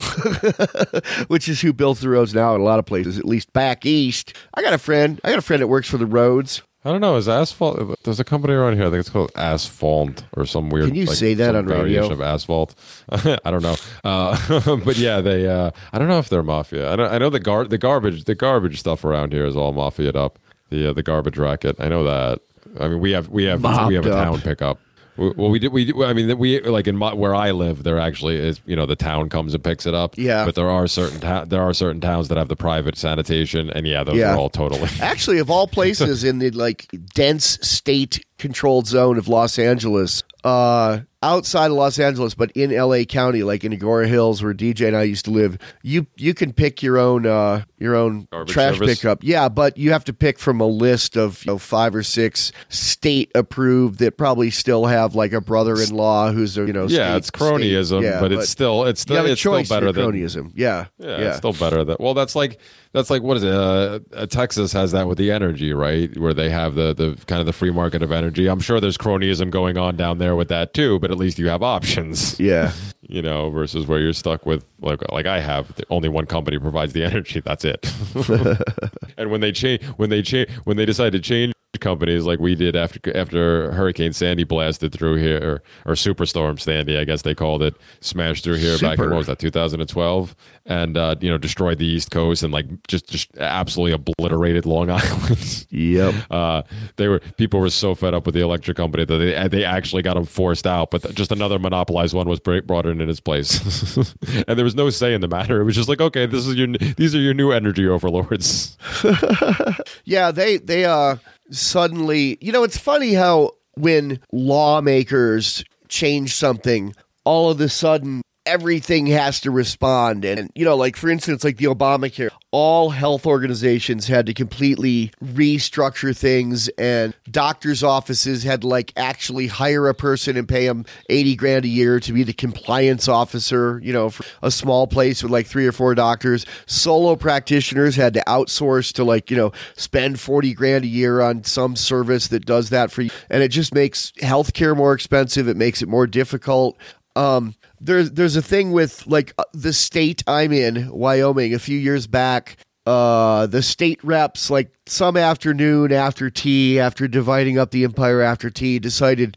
which is who builds the roads now in a lot of places, at least back east. I got a friend that works for the roads. I don't know. Is Asphalt? There's a company around here. I think it's called Asphalt or some weird. Can you say that on radio? Of asphalt. I don't know. But yeah, they. I don't know if they're mafia. I know the garbage stuff around here is all mafiaed up. The garbage racket. I know that. I mean, we have a Mopped up. town pickup. Well, I mean, we like where I live, there actually is. The town comes and picks it up. Yeah. But there are certain towns that have the private sanitation, and those are all totally. Actually, of all places in the like dense state controlled zone of Los Angeles, outside of Los Angeles, but in LA County, like in Agora Hills, where DJ and I used to live, you can pick your own Garbage trash service? pickup. Yeah, but you have to pick from a list of 5 or 6 state approved that probably still have like a brother-in-law who's a it's cronyism, but it's still you have a it's still choice better for than cronyism. Yeah, it's still better than. Well, that's like what is it? Texas has that with the energy, right? Where they have the kind of the free market of energy. I'm sure there's cronyism going on down there with that too, but at least you have options. Yeah. Versus where you're stuck with like I have only one company provides the energy. That's it. And when they decide to change companies like we did after Hurricane Sandy blasted through here, or Superstorm Sandy, I guess they called it, smashed through here back in 2012, and destroyed the East Coast and like just absolutely obliterated Long Island. Yep. People were so fed up with the electric company that they actually got them forced out, but just another monopolized one was brought in its place. And there was no say in the matter. It was just like, okay, these are your new energy overlords. Yeah, they suddenly, it's funny how when lawmakers change something, all of a sudden everything has to respond. And, like for instance, like the Obamacare, all health organizations had to completely restructure things, and doctors' offices had to like actually hire a person and pay them $80,000 a year to be the compliance officer, for a small place with like 3 or 4 doctors. Solo practitioners had to outsource to like, spend $40,000 a year on some service that does that for you. And it just makes healthcare more expensive. It makes it more difficult. There's a thing with like the state I'm in, Wyoming, a few years back. The state reps, like some afternoon after tea, after dividing up the empire after tea, decided,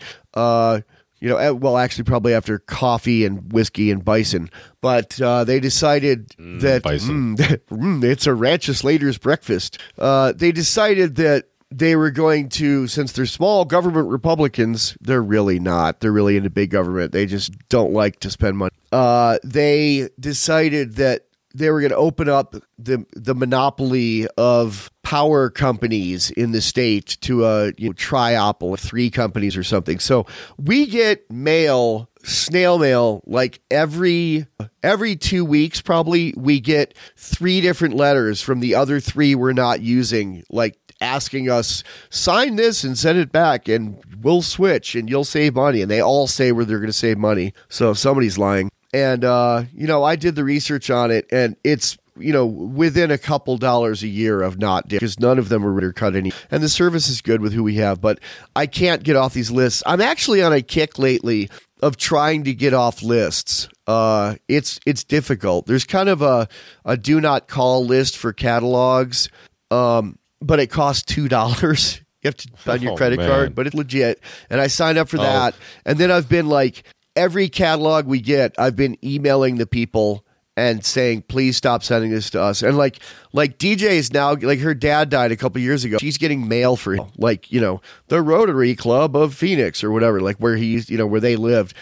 actually probably after coffee and whiskey and bison, but they decided that it's a Rancho Slater's breakfast. They decided that they were going to, since they're small government Republicans, they're really not. They're really into big government. They just don't like to spend money. They decided that they were going to open up the monopoly of power companies in the state to a triopoly, 3 companies or something. So we get snail mail, like every 2 weeks probably. We get 3 different letters from the other 3 we're not using, like asking us, sign this and send it back and we'll switch and you'll save money. And they all say where they're going to save money. So somebody's lying. And, I did the research on it, and it's, within a couple dollars a year of not, because none of them are cut any. And the service is good with who we have, but I can't get off these lists. I'm actually on a kick lately of trying to get off lists. It's difficult. There's kind of a do not call list for catalogs, but it costs $2. You have to on your credit card, but it's legit. And I signed up for that. And then I've been like, every catalog we get, I've been emailing the people and saying, please stop sending this to us. And like DJ is now, like her dad died a couple years ago. She's getting mail for him, like, the Rotary Club of Phoenix or whatever, like where he's, where they lived,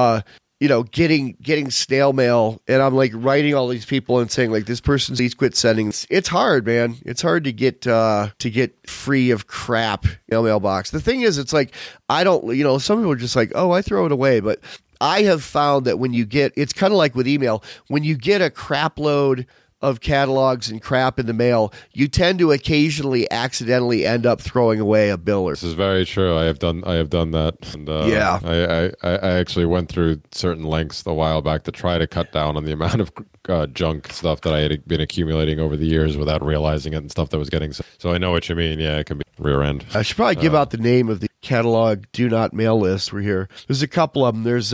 getting snail mail. And I'm like writing all these people and saying like, this person, please quit sending. It's hard, man. It's hard to get free of crap in the mailbox. The thing is, it's like, I don't, some people are just like, oh, I throw it away. But I have found that when you get, it's kind of like with email, when you get a crap load of catalogs and crap in the mail, you tend to occasionally accidentally end up throwing away a biller. This is very true. I have done that. And, yeah. I actually went through certain lengths a while back to try to cut down on the amount of junk stuff that I had been accumulating over the years without realizing it, and stuff that was getting. So I know what you mean. Yeah, it can be rear end. I should probably give out the name of the catalog do not mail list. We're here. There's a couple of them. There's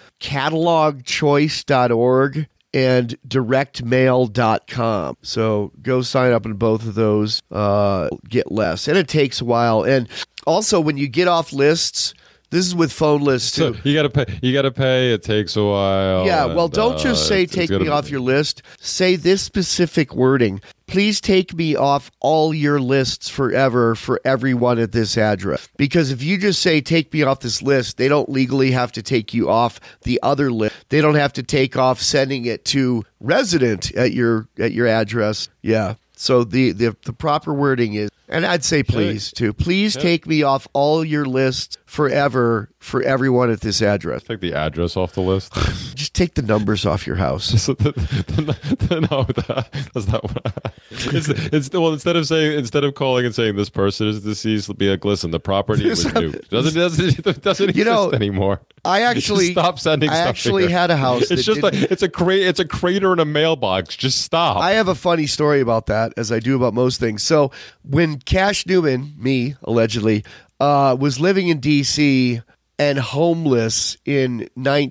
catalogchoice.org and directmail.com. So go sign up in both of those, get less. And it takes a while. And also when you get off lists, this is with phone lists too. So you gotta pay. It takes a while. Yeah, well, don't just say take me off your list. Say this specific wording. please take me off all your lists forever for everyone at this address. Because if you just say, take me off this list, they don't legally have to take you off the other list. They don't have to take off sending it to resident at your address. Yeah. So the proper wording is, and I'd say please too. Please take me off all your lists forever for everyone at this address. Take the address off the list. Just take the numbers off your house. No, that's not what. Well, instead of calling and saying this person is deceased, be like, listen, the property was nuked. Doesn't exist anymore. I actually just stop sending stuff. I actually here. had a house. It's just it's a crater in a mailbox. Just stop. I have a funny story about that, as I do about most things. So when Cash Newman, me allegedly, was living in D.C. and homeless in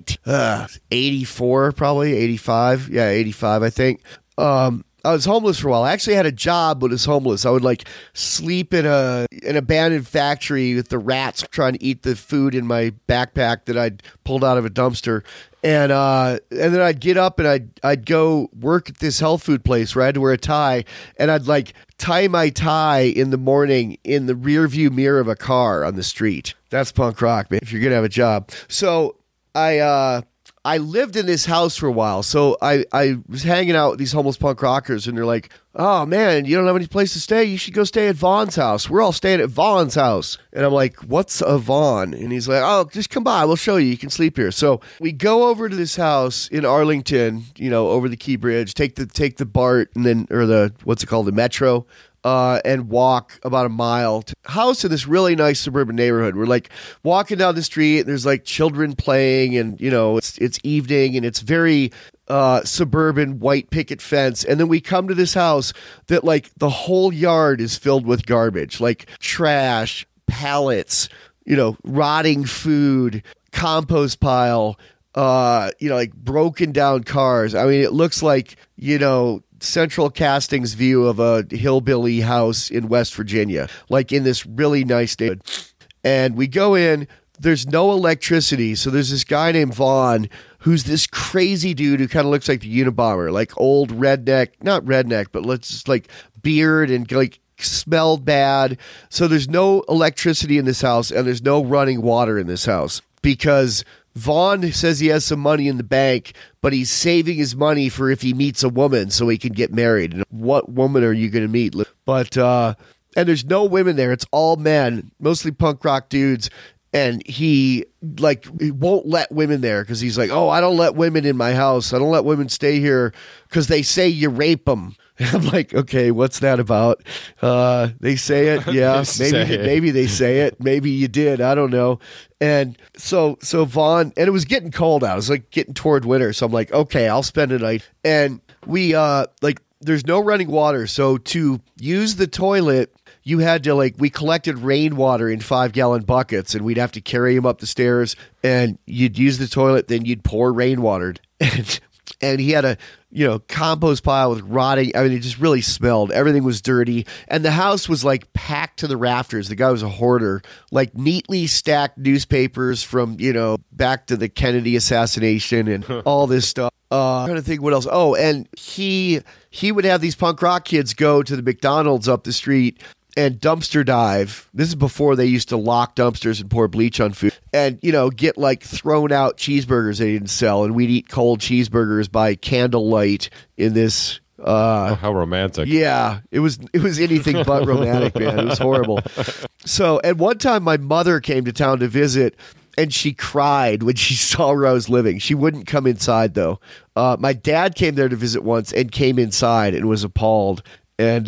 1984, probably 85. Yeah, 85, I think. I was homeless for a while. I actually had a job, but was homeless. I would like sleep in an abandoned factory with the rats trying to eat the food in my backpack that I'd pulled out of a dumpster. And then I'd get up and I'd go work at this health food place where I had to wear a tie, and I'd like tie my tie in the morning in the rear view mirror of a car on the street. That's punk rock, man, if you're going to have a job. So I lived in this house for a while. So I was hanging out with these homeless punk rockers, and they're like, oh man, you don't have any place to stay? You should go stay at Vaughn's house. We're all staying at Vaughn's house. And I'm like, what's a Vaughn? And he's like, oh, just come by. We'll show you. You can sleep here. So we go over to this house in Arlington, over the Key Bridge, take the BART and then, or the, what's it called? The Metro. And walk about a mile to a house in this really nice suburban neighborhood. We're like walking down the street, and there's like children playing, and it's evening, and it's very suburban white picket fence. And then we come to this house that like the whole yard is filled with garbage, like trash, pallets, rotting food, compost pile, like broken down cars. I mean, it looks like, Central Casting's view of a hillbilly house in West Virginia, like in this really nice neighborhood. And we go in, there's no electricity. So there's this guy named Vaughn who's this crazy dude who kind of looks like the Unabomber, like old redneck, not redneck, but let's just like beard and like smelled bad. So there's no electricity in this house, and there's no running water in this house because Vaughn says he has some money in the bank, but he's saving his money for if he meets a woman so he can get married. And what woman are you going to meet? But, and there's no women there. It's all men, mostly punk rock dudes. And he won't let women there because he's like, oh, I don't let women in my house. I don't let women stay here because they say you rape them. I'm like, okay, what's that about? They say it. Yeah, maybe they say it. Maybe you did. I don't know. And so Vaughn, and it was getting cold out. It was like getting toward winter. So I'm like, okay, I'll spend a night. And we, there's no running water. So to use the toilet, you had to we collected rainwater in 5-gallon buckets, and we'd have to carry them up the stairs, and you'd use the toilet, then you'd pour rainwater. And he had a, compost pile with rotting. I mean, it just really smelled. Everything was dirty. And the house was packed to the rafters. The guy was a hoarder, neatly stacked newspapers from, back to the Kennedy assassination and all this stuff. I'm trying to think what else. Oh, and he would have these punk rock kids go to the McDonald's up the street and dumpster dive. This is before they used to lock dumpsters and pour bleach on food, and get thrown out cheeseburgers they didn't sell, and we'd eat cold cheeseburgers by candlelight in this. How romantic! Yeah, it was anything but romantic, man. It was horrible. So, at one time, my mother came to town to visit, and she cried when she saw where I was living. She wouldn't come inside though. My dad came there to visit once and came inside and was appalled. And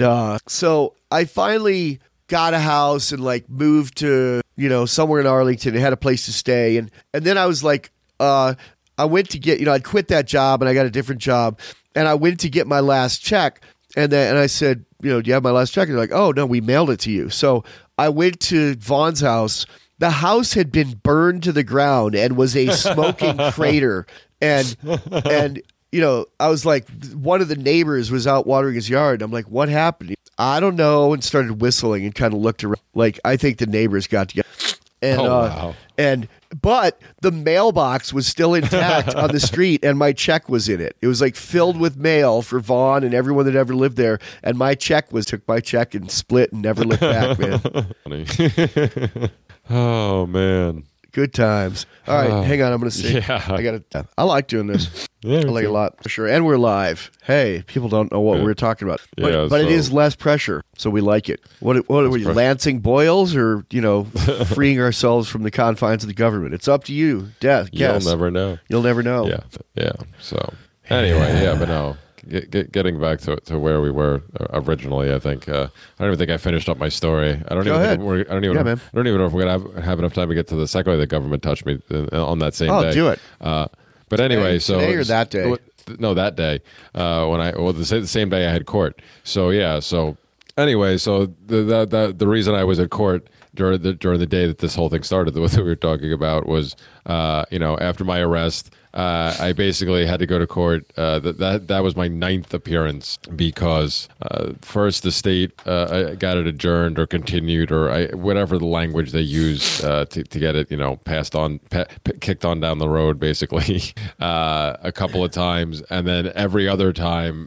so I finally got a house and moved to, somewhere in Arlington and had a place to stay. And then I was I went to get, I'd quit that job and I got a different job, and I went to get my last check. And I said, do you have my last check? And they're like, oh no, we mailed it to you. So I went to Vaughn's house. The house had been burned to the ground and was a smoking crater. And I was like, one of the neighbors was out watering his yard. I'm like, what happened? I don't know. And started whistling and kind of looked around. I think the neighbors got together. And, wow. But the mailbox was still intact on the street, and my check was in it. It was like filled with mail for Vaughn and everyone that ever lived there. And my check took my check and split and never looked back, man. Funny. Oh man. Good times. All right, hang on. I'm going to see. Yeah. I like doing this. Yeah, I like it a lot for sure. And we're live. Hey, people don't know what we're talking about, but it is less pressure, so we like it. What are we, lancing boils, or freeing ourselves from the confines of the government? It's up to you. Guess. You'll never know. You'll never know. Yeah. So anyway, but no. Getting back to where we were originally, I think I don't even think I finished up my story. I don't even know if we're gonna have enough time to get to the second way the government touched me on that same day. Oh, do it. But anyway, today or that day? No, that day. The same day I had court. So yeah. So anyway, so the reason I was at court during the day that this whole thing started, what we were talking about was, after my arrest. I basically had to go to court. That was my 9th appearance because first the state got it adjourned or continued or whatever the language they used to get it, passed on, kicked on down the road basically a couple of times, and then every other time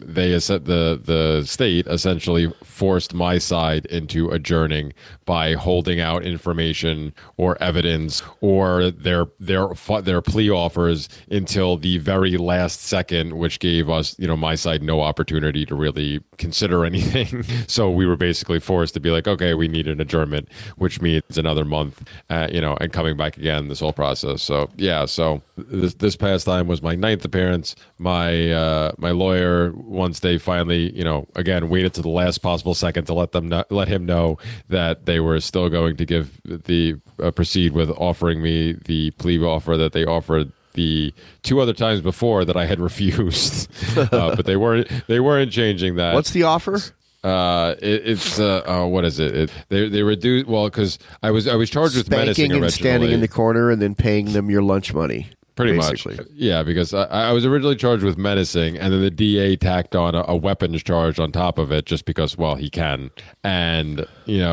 the state essentially forced my side into adjourning by holding out information or evidence or their plea offers until the very last second, which gave us, my side no opportunity to really consider anything. So we were basically forced to be like, okay, we need an adjournment, which means another month, and coming back again, this whole process. So yeah, so this past time was my 9th appearance. My lawyer, once they finally, again, waited to the last possible second to let him know that they were still going to proceed with offering me the plea offer that they offered the 2 other times before that I had refused, but they weren't changing that. What's the offer? It's what is it? They reduced because I was charged with menacing and originally. Standing in the corner and then paying them your lunch money. Pretty basically. Much, yeah. Because I was originally charged with menacing, and then the DA tacked on a weapons charge on top of it, just because, he can. And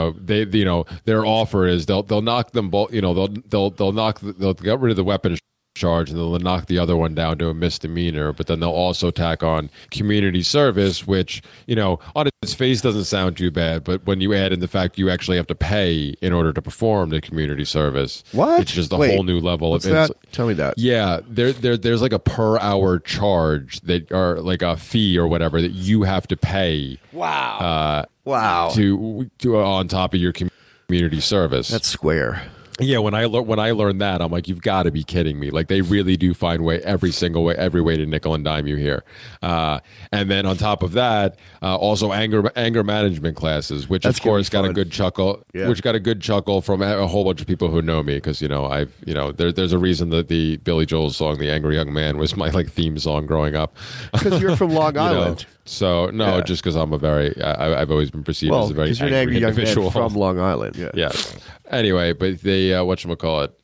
their offer is they'll knock them both. They'll get rid of the weapons charge, and they'll knock the other one down to a misdemeanor, but then they'll also tack on community service, which on its face doesn't sound too bad, but when you add in the fact you actually have to pay in order to perform the community service, it's just a whole new level. What's that? Tell me that. Yeah, there's like a per hour charge that are like a fee or whatever that you have to pay. Wow. To on top of your community service. That's square. Yeah, when I learned that, I'm like, you've got to be kidding me! Like, they really do find every way to nickel and dime you here. And then on top of that, also anger management classes, which of course got a good chuckle. Yeah. Which got a good chuckle from a whole bunch of people who know me, because there's a reason that the Billy Joel song "The Angry Young Man" was my theme song growing up. Because you're from Long Island. So just because I'm I've always been perceived as a very angry individual from Long Island. Yeah. Yes. Anyway, but they whatchamacallit.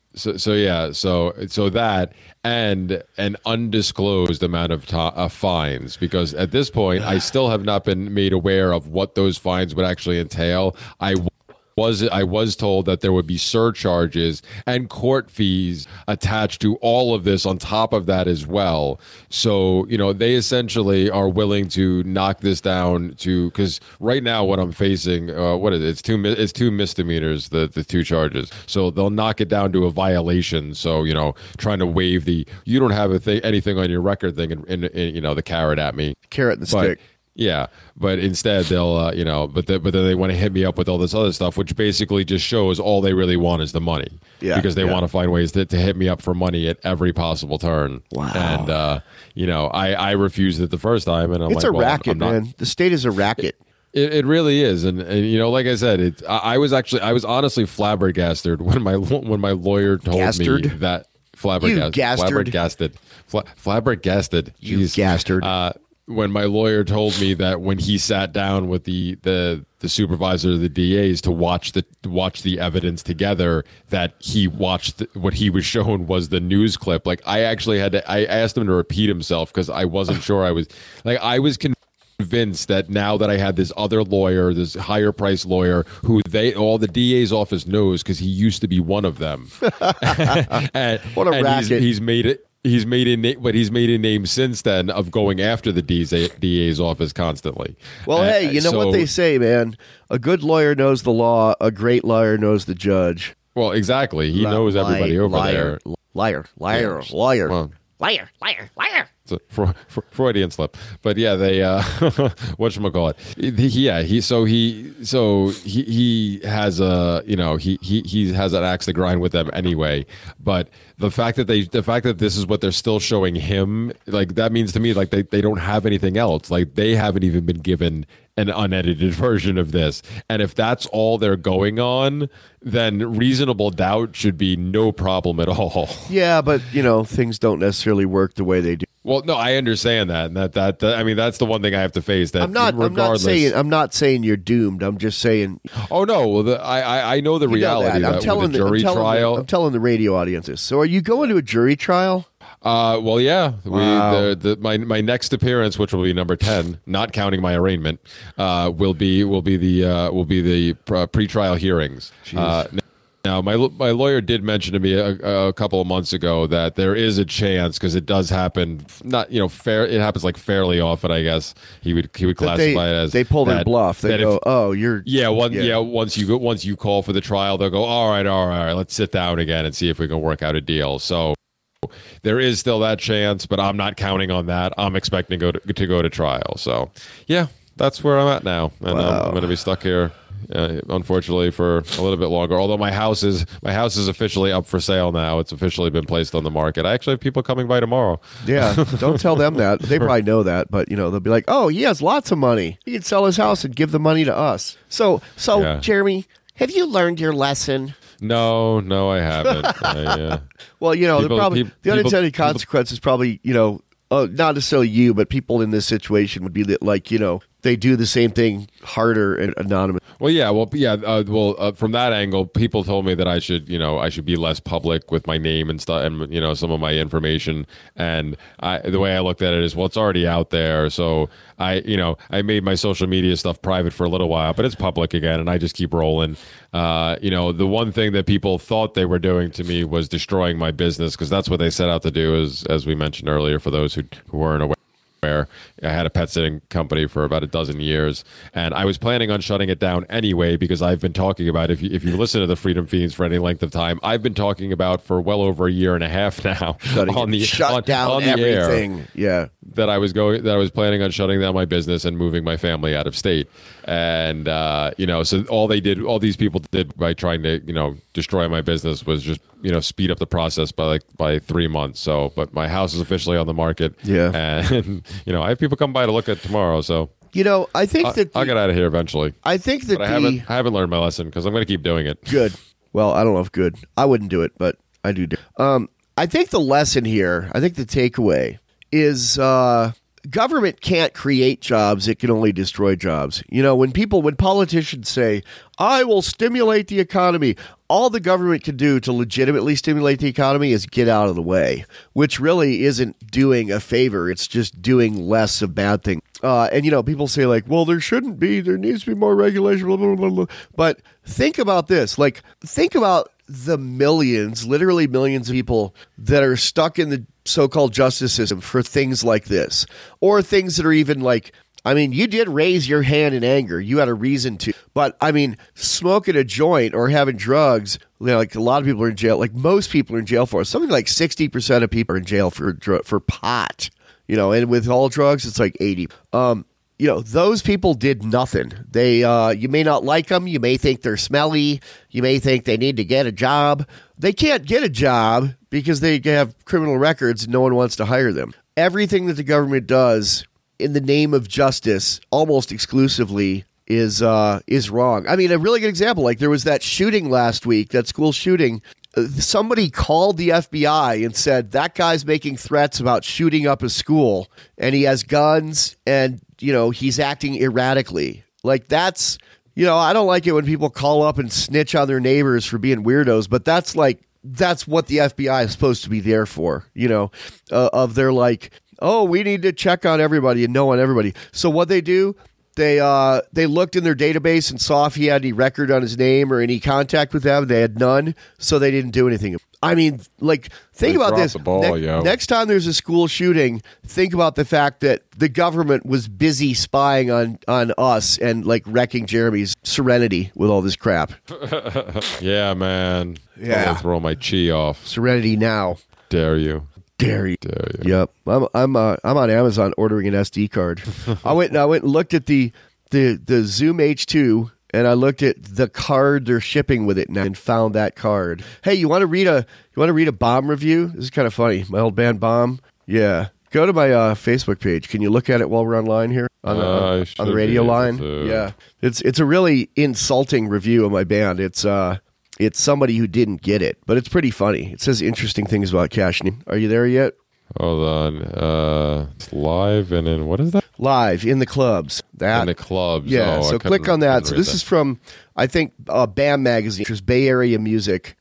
So that and an undisclosed amount of fines, because at this point I still have not been made aware of what those fines would actually entail. I was told that there would be surcharges and court fees attached to all of this on top of that as well. So, they essentially are willing to knock this down because right now what I'm facing, what is it? It's two misdemeanors, the 2 charges. So they'll knock it down to a violation. So, trying to waive you don't have anything on your record thing and the carrot at me. Carrot and the stick. Yeah, but instead they'll, but then they want to hit me up with all this other stuff, which basically just shows all they really want is the money. Yeah, because they want to find ways to hit me up for money at every possible turn. Wow. And, I refused it the first time, and it's a racket, man. The state is a racket. It really is, and like I said, I was honestly flabbergasted when my lawyer told me that flabbergasted. You gastard. When my lawyer told me that when he sat down with the supervisor of the DAs to watch the evidence together, that he watched what he was shown was the news clip. Like, I actually I asked him to repeat himself because I wasn't sure. I was convinced that now that I had this other lawyer, this higher price lawyer, who all the DA's office knows because he used to be one of them. and, what a racket! He's made it. He's made a name since then of going after the DA's office constantly. Well, hey, you know what they say, man? A good lawyer knows the law. A great lawyer knows the judge. Well, exactly. He knows everybody over there. Liar. Well, Liar. it's a Freudian slip, but yeah, they whatchamacallit. He has a he has an axe to grind with them anyway. But the fact that this is what they're still showing him, like that means to me like they don't have anything else. Like they haven't even been given an unedited version of this. And if that's all they're going on, then reasonable doubt should be no problem at all. Yeah, but things don't necessarily work the way they do. Well, no, I understand that, and that I mean that's the one thing I have to face. That I'm not saying you're doomed. I'm just saying. Oh no, well, I know the reality that with a jury trial. I'm telling the radio audiences. So, are you going to a jury trial? Well, yeah. Wow. My next appearance, which will be number 10, not counting my arraignment, will be the pretrial hearings. Now, my lawyer did mention to me a couple of months ago that there is a chance, because it does happen, not fair. It happens like fairly often, I guess. He would classify it as they pull their bluff. They go, "Oh, you're once you call for the trial, they'll go, all right, let's sit down again and see if we can work out a deal." So there is still that chance, but I'm not counting on that. I'm expecting to go to trial. So yeah, that's where I'm at now, and I'm going to be stuck here. Unfortunately, for a little bit longer. Although my house is officially up for sale now. It's officially been placed on the market. I actually have people coming by tomorrow. Yeah, don't tell them that. They probably know that, but they'll be like, "Oh, he has lots of money. He can sell his house and give the money to us." So yeah. Jeremy, have you learned your lesson? No, I haven't. Well, the unintended consequences probably, not necessarily you, but people in this situation would be like, they do the same thing harder and anonymous. Well, yeah. From that angle, people told me that I should be less public with my name and stuff, and some of my information. And the way I looked at it is, well, it's already out there, so I made my social media stuff private for a little while, but it's public again, and I just keep rolling. The one thing that people thought they were doing to me was destroying my business, because that's what they set out to do, as we mentioned earlier, for those who weren't aware. Where I had a pet sitting company for about a dozen years, and I was planning on shutting it down anyway, because I've been talking about, if you listen to the Freedom Fiends for any length of time, I've been talking about for well over a year and a half now shut down everything. Yeah, that I was planning on shutting down my business and moving my family out of state, and so all these people did by trying to destroy my business was just speed up the process by 3 months. So, but my house is officially on the market. Yeah, and I have people come by to look at tomorrow. So I think I'll get out of here eventually. I think that I haven't learned my lesson, because I'm going to keep doing it. Good. Well, I don't know if good. I wouldn't do it, but I do. I think the lesson here, I think the takeaway is government can't create jobs; it can only destroy jobs. When politicians say, "I will stimulate the economy," all the government can do to legitimately stimulate the economy is get out of the way, which really isn't doing a favor. It's just doing less of bad things. And people say like, well, there needs to be more regulation, blah, blah, blah, blah. But think about this. Like, think about the literally millions of people that are stuck in the so-called justice system for things like this, or things that are even like, you did raise your hand in anger. You had a reason to. But, smoking a joint or having drugs, like a lot of people are in jail, like most people are in jail for it. Something like 60% of people are in jail for pot, and with all drugs, it's like 80. Those people did nothing. They, you may not like them. You may think they're smelly. You may think they need to get a job. They can't get a job because they have criminal records and no one wants to hire them. Everything that the government does in the name of justice, almost exclusively, is wrong. A really good example, like there was that shooting last week, that school shooting. Somebody called the FBI and said that guy's making threats about shooting up a school, and he has guns, and he's acting erratically. Like that's I don't like it when people call up and snitch on their neighbors for being weirdos, but that's what the FBI is supposed to be there for. Of their like, oh, we need to check on everybody and know on everybody. So what they do, they looked in their database and saw if he had any record on his name or any contact with them. They had none, so they didn't do anything. I mean, like, think about this. The ball, next time there's a school shooting, think about the fact that the government was busy spying on us and, like, wrecking Jeremy's serenity with all this crap. Yeah, man. Yeah. I'm gonna throw my chi off. Serenity now. Dare you? Dare you? Dare you? Yep. I'm on Amazon ordering an SD card. I went and looked at the Zoom H2, and I looked at the card they're shipping with it and found that card. Hey, you want to read a Bomb review? This is kind of funny. My old band Bomb. Yeah. Go to my Facebook page. Can you look at it while we're online here on the radio line? Yeah. It's a really insulting review of my band. It's somebody who didn't get it, but it's pretty funny. It says interesting things about Cash. Are you there yet? Hold on. It's live and in, what is that? Live in the clubs. In the clubs. Yeah, Oh, so click on that. So this is from, I think, BAM Magazine, which is Bay Area Music,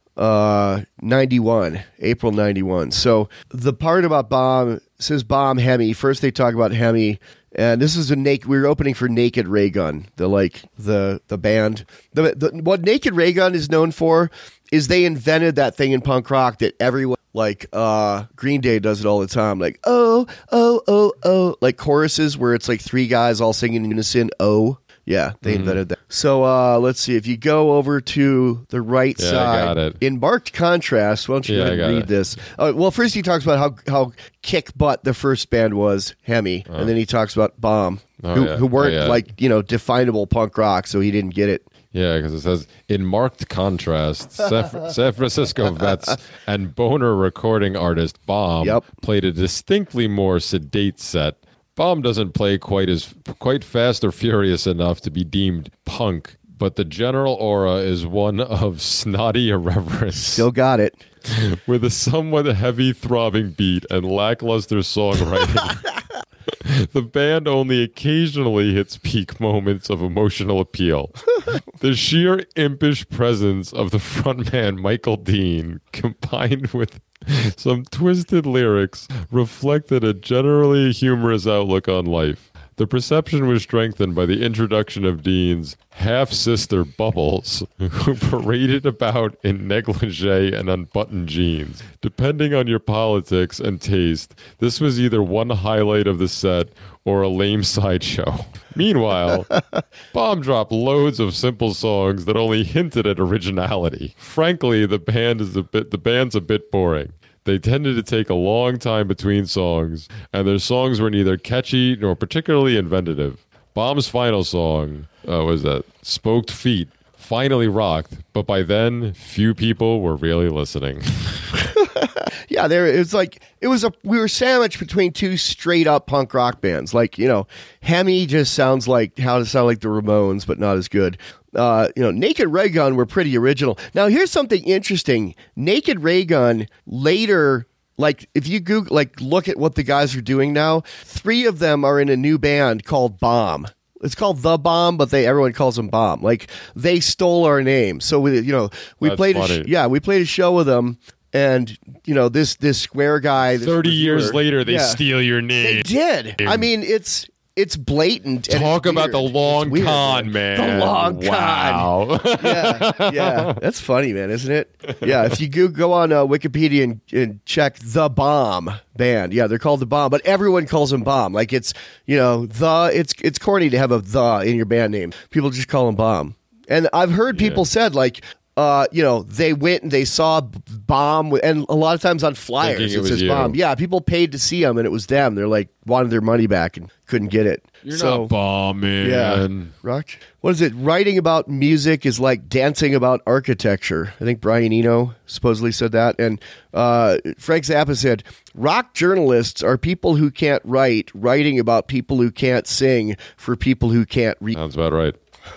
91, April 91. So the part about Bomb says Bomb Hemi. First they talk about Hemi, and this is we were opening for Naked Ray Gun, the band. What Naked Ray Gun is known for is they invented that thing in punk rock that everyone, like Green Day does it all the time, like oh oh oh oh, like choruses where it's like three guys all singing in unison. Oh yeah, they invented that. So let's see, if you go over to the right side, I got it. In marked contrast, why don't you go ahead and read this? Well, first he talks about how kick butt the first band was, Hemi, and then he talks about Bomb, who weren't definable punk rock, so he didn't get it. Yeah, because it says, in marked contrast, San Francisco vets and boner recording artist Bomb played a distinctly more sedate set. Bomb doesn't play quite fast or furious enough to be deemed punk, but the general aura is one of snotty irreverence. Still got it. With a somewhat heavy throbbing beat and lackluster songwriting. The band only occasionally hits peak moments of emotional appeal. The sheer impish presence of the frontman Michael Dean, combined with some twisted lyrics, reflected a generally humorous outlook on life. The perception was strengthened by the introduction of Dean's half-sister Bubbles, who paraded about in negligee and unbuttoned jeans. Depending on your politics and taste, this was either one highlight of the set or a lame sideshow. Meanwhile, Bomb dropped loads of simple songs that only hinted at originality. Frankly, the band's a bit boring. They tended to take a long time between songs, and their songs were neither catchy nor particularly inventive. Bomb's final song, was that Spoked Feet, finally rocked, but by then, few people were really listening. Yeah, we were sandwiched between two straight up punk rock bands. Like, Hemi just sounds like the Ramones, but not as good. Naked Ray Gun were pretty original. Now, here's something interesting. Naked Ray Gun later, like, if you look at what the guys are doing now, 3 of them are in a new band called Bomb. It's called The Bomb, but everyone calls them Bomb. Like, they stole our name. So we played a show with them. And, this square guy. 30 years later, they steal your name. They did. I mean, it's blatant. Talk about the long con, man. The long con. Yeah. That's funny, man, isn't it? Yeah, if you go on Wikipedia and check The Bomb band, they're called The Bomb, but everyone calls them Bomb. Like, it's, it's corny to have a the in your band name. People just call them Bomb. And I've heard people said, like, they went and they saw Bomb, and a lot of times on flyers it says Bomb. Yeah, people paid to see them, and it was them. They're like, wanted their money back and couldn't get it. You're not Bomb, man. Yeah. Rock. What is it? Writing about music is like dancing about architecture. I think Brian Eno supposedly said that. And Frank Zappa said, rock journalists are people who can't write, writing about people who can't sing for people who can't read. Sounds about right.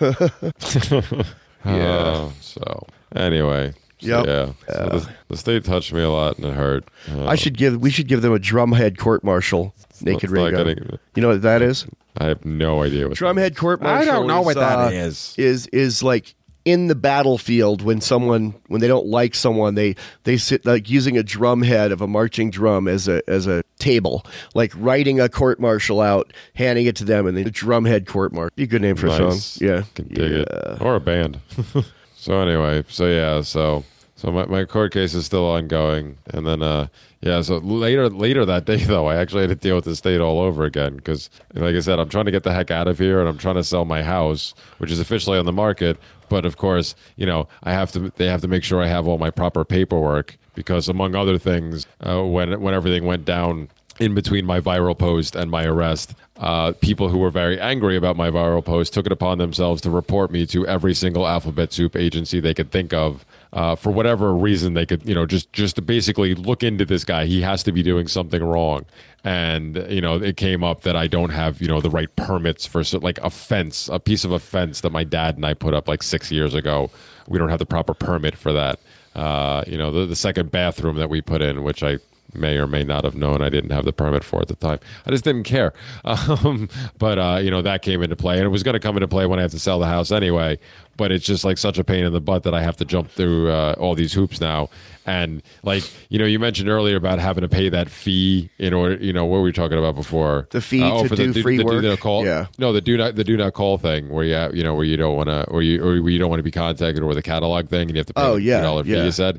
Yeah. So anyway, So the state touched me a lot and it hurt. We should give them a drumhead court martial. Naked Ray Gun. You know what that is? I have no idea what drumhead court martial. I don't know what that is. Is like in the battlefield when they don't like someone, they sit like using a drum head of a marching drum as a table, like writing a court martial out, handing it to them, and then the drum head court martial. Be a good name for a song. Yeah, can dig it, or a band. So anyway, so my court case is still ongoing, and then so later that day though, I actually had to deal with the state all over again because, like I said, I'm trying to get the heck out of here, and I'm trying to sell my house, which is officially on the market. But of course, they have to make sure I have all my proper paperwork because, among other things, when everything went down in between my viral post and my arrest, people who were very angry about my viral post took it upon themselves to report me to every single alphabet soup agency they could think of. For whatever reason they could, just to basically look into this guy. He has to be doing something wrong. And, it came up that I don't have, the right permits for like a piece of a fence that my dad and I put up like 6 years ago. We don't have the proper permit for that. The second bathroom that we put in, which I may or may not have known I didn't have the permit for at the time. I just didn't care. But that came into play, and it was going to come into play when I have to sell the house anyway. But it's just like such a pain in the butt that I have to jump through all these hoops now. And like, you mentioned earlier about having to pay that fee in order, what were we talking about before? The fee to do free work. The call, yeah. No, the do not call thing where where you don't want to, where you don't want to be contacted, or the catalog thing, and you have to pay $2 fee. You said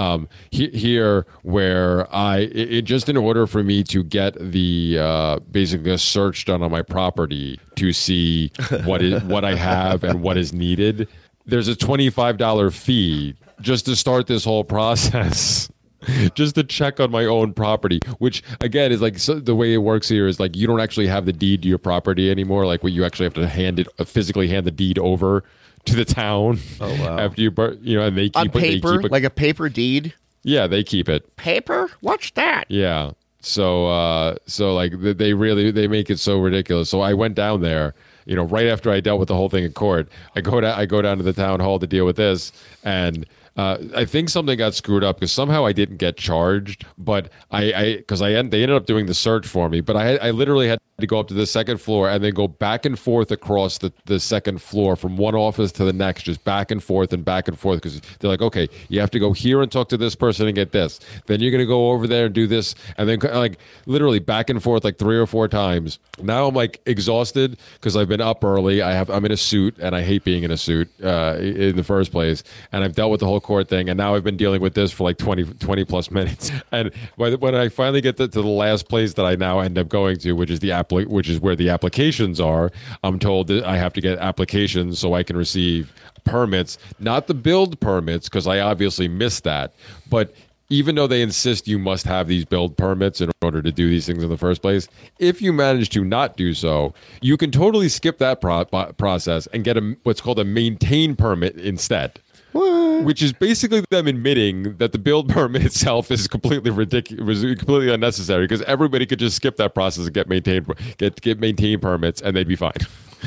here where it just in order for me to get the basically a search done on my property to see what I have and what is needed. There's a $25 fee just to start this whole process, just to check on my own property, which again is like the way it works here is like you don't actually have the deed to your property anymore. Like you actually have to physically hand the deed over to the town. Oh wow! After and they keep on paper, like a paper deed. Yeah, they keep it. Paper? What's that? Yeah. So like they make it so ridiculous. So I went down there, right after I dealt with the whole thing in court. I go down to the town hall to deal with this, and I think something got screwed up because somehow I didn't get charged, but they ended up doing the search for me, but I literally had to go up to the second floor and then go back and forth across the second floor from one office to the next, just back and forth because they're like, okay, you have to go here and talk to this person and get this. Then you're going to go over there and do this. And then like literally back and forth like 3 or 4 times. Now I'm like exhausted because I've been up early. I'm in a suit and I hate being in a suit in the first place. And I've dealt with the whole court thing. And now I've been dealing with this for like 20 plus minutes. And when I finally get to the last place that I now end up going to, which is where the applications are, I'm told that I have to get applications so I can receive permits, not the build permits, because I obviously missed that. But even though they insist you must have these build permits in order to do these things in the first place, if you manage to not do so, you can totally skip that process and get what's called a maintain permit instead. What? Which is basically them admitting that the build permit itself is completely ridiculous, completely unnecessary, because everybody could just skip that process and get maintain permits, and they'd be fine.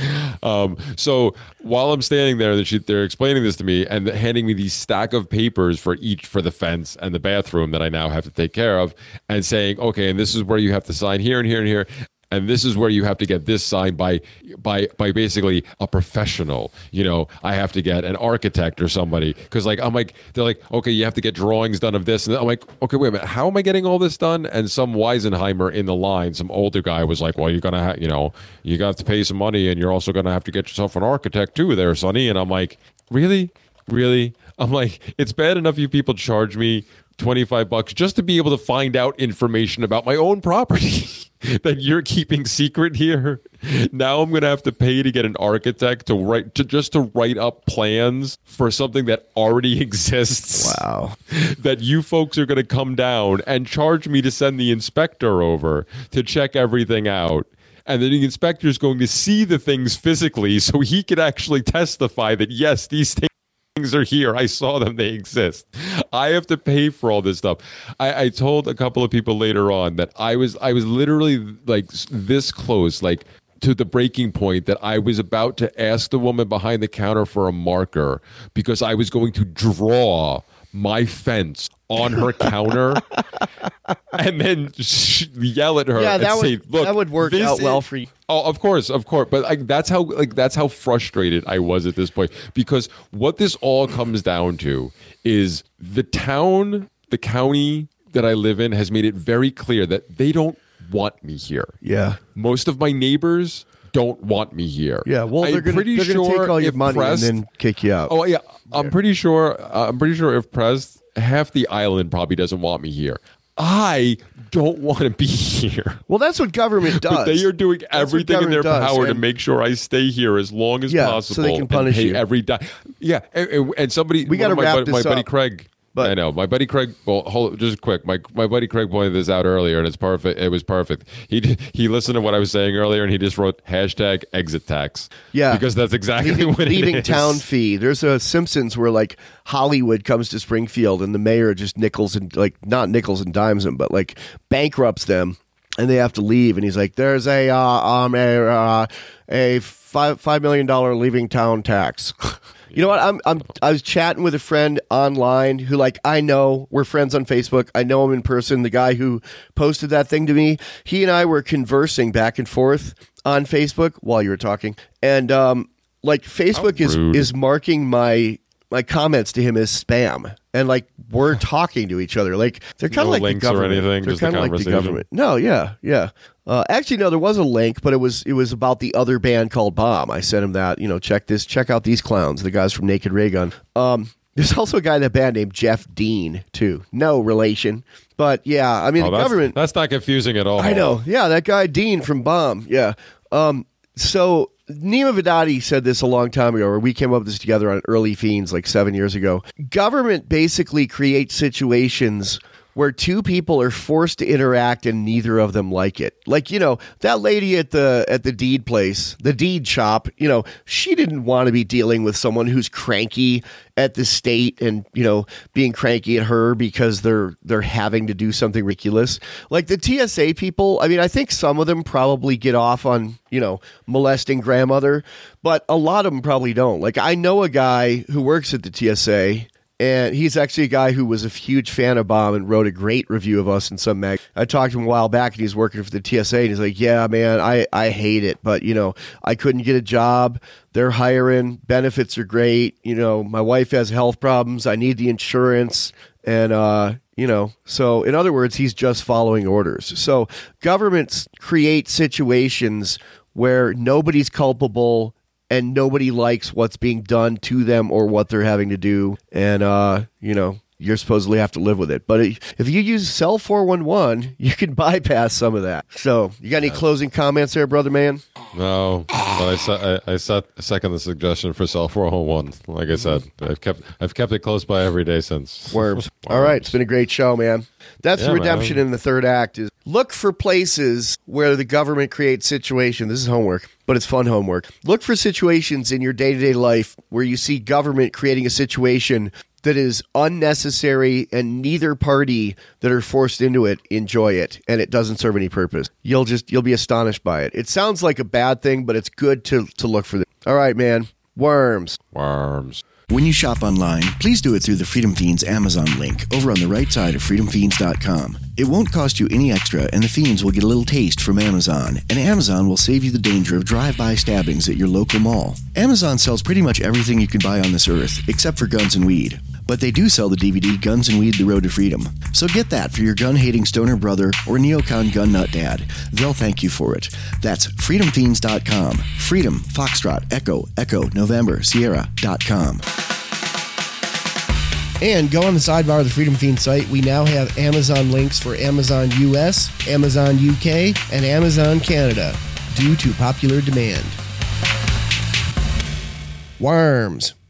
So while I'm standing there, they're explaining this to me and handing me these stack of papers for the fence and the bathroom that I now have to take care of, and saying, okay, and this is where you have to sign here and here and here. And this is where you have to get this signed by basically a professional. I have to get an architect or somebody, because they're like, okay, you have to get drawings done of this. And I'm like, okay, wait a minute, how am I getting all this done? And some Weisenheimer in the line, some older guy was like, well, you're gonna you got to pay some money, and you're also gonna have to get yourself an architect too, there, sonny. And I'm like, really? I'm like, it's bad enough you people charge me $25 just to be able to find out information about my own property that you're keeping secret here. Now I'm going to have to pay to get an architect to write up plans for something that already exists. Wow. That you folks are going to come down and charge me to send the inspector over to check everything out. And then the inspector is going to see the things physically so he can actually testify that, yes, these things are here. I saw them. They exist. I have to pay for all this stuff. I told a couple of people later on that I was literally like this close, like to the breaking point, that I was about to ask the woman behind the counter for a marker because I was going to draw my fence on her counter and then yell at her and say, look, that would work out well for you. Oh, of course. But that's how frustrated I was at this point, because what this all comes down to is the county that I live in has made it very clear that they don't want me here. Yeah. Most of my neighbors don't want me here. Yeah, well, they're going to take all your money and then kick you out. Oh yeah, I'm pretty sure if pressed, half the island probably doesn't want me here. I don't want to be here. Well, that's what government does. But they are doing everything in their power to make sure I stay here as long as possible. So they can punish you every dime. Yeah, and somebody. We got to wrap this my up. buddy Craig. But I know my buddy Craig. Well, hold just quick. My buddy Craig pointed this out earlier, and it's perfect. It was perfect. He listened to what I was saying earlier, and he just wrote #exit tax. Yeah, because that's exactly what it is. Leaving town fee. There's a Simpsons where like Hollywood comes to Springfield, and the mayor just not nickels and dimes them, but like bankrupts them, and they have to leave. And he's like, "There's a $5 million leaving town tax." You know what? I was chatting with a friend online who, like, I know, we're friends on Facebook. I know him in person. The guy who posted that thing to me, he and I were conversing back and forth on Facebook while you were talking, and Facebook is marking my comments to him as spam, and like we're talking to each other, like they're kind of like links the government. or anything. They're just kind the of like the conversation. government. No, yeah. Actually, no, there was a link, but it was about the other band called Bomb. I sent him that. Check out these clowns, the guys from Naked Ray Gun. There's also a guy in that band named Jeff Dean too. No relation, but yeah, I mean the government. That's not confusing at all. I know. Yeah, that guy Dean from Bomb. Yeah. So Nima Vedati said this a long time ago, or we came up with this together on Early Fiends like 7 years ago. Government basically creates situations where two people are forced to interact and neither of them like it. Like, that lady at the deed place, the deed shop, she didn't want to be dealing with someone who's cranky at the state and, being cranky at her because they're having to do something ridiculous. Like the TSA people, I mean, I think some of them probably get off on, molesting grandmother, but a lot of them probably don't. Like I know a guy who works at the TSA, and he's actually a guy who was a huge fan of Bomb and wrote a great review of us in some mag. I talked to him a while back, and he's working for the TSA, and he's like, yeah, man, I hate it, but, I couldn't get a job. They're hiring. Benefits are great. My wife has health problems. I need the insurance. And, so in other words, he's just following orders. So governments create situations where nobody's culpable and nobody likes what's being done to them or what they're having to do. And, you're supposedly have to live with it. But if you use Cell 411, you can bypass some of that. So you got any closing comments there, brother man? No, but I second the suggestion for Cell 401. Like I said, I've kept it close by every day since. Worms. All right. It's been a great show, man. That's the redemption in the third act is look for places where the government creates situations. This is homework, but it's fun homework. Look for situations in your day-to-day life where you see government creating a situation that is unnecessary and neither party that are forced into it enjoy it and it doesn't serve any purpose. You'll be astonished by it. It sounds like a bad thing, but it's good to look for them. All right, man. Worms. When you shop online, please do it through the Freedom Fiends Amazon link over on the right side of freedomfiends.com. It won't cost you any extra, and the Fiends will get a little taste from Amazon, and Amazon will save you the danger of drive-by stabbings at your local mall. Amazon sells pretty much everything you can buy on this earth, except for guns and weed. But they do sell the DVD Guns and Weed: The Road to Freedom. So get that for your gun-hating stoner brother or neocon gun nut dad. They'll thank you for it. That's freedomfiends.com. Freedom, Foxtrot, Echo, November, Sierra.com. And go on the sidebar of the Freedom Fiend site. We now have Amazon links for Amazon US, Amazon UK, and Amazon Canada due to popular demand. Worms.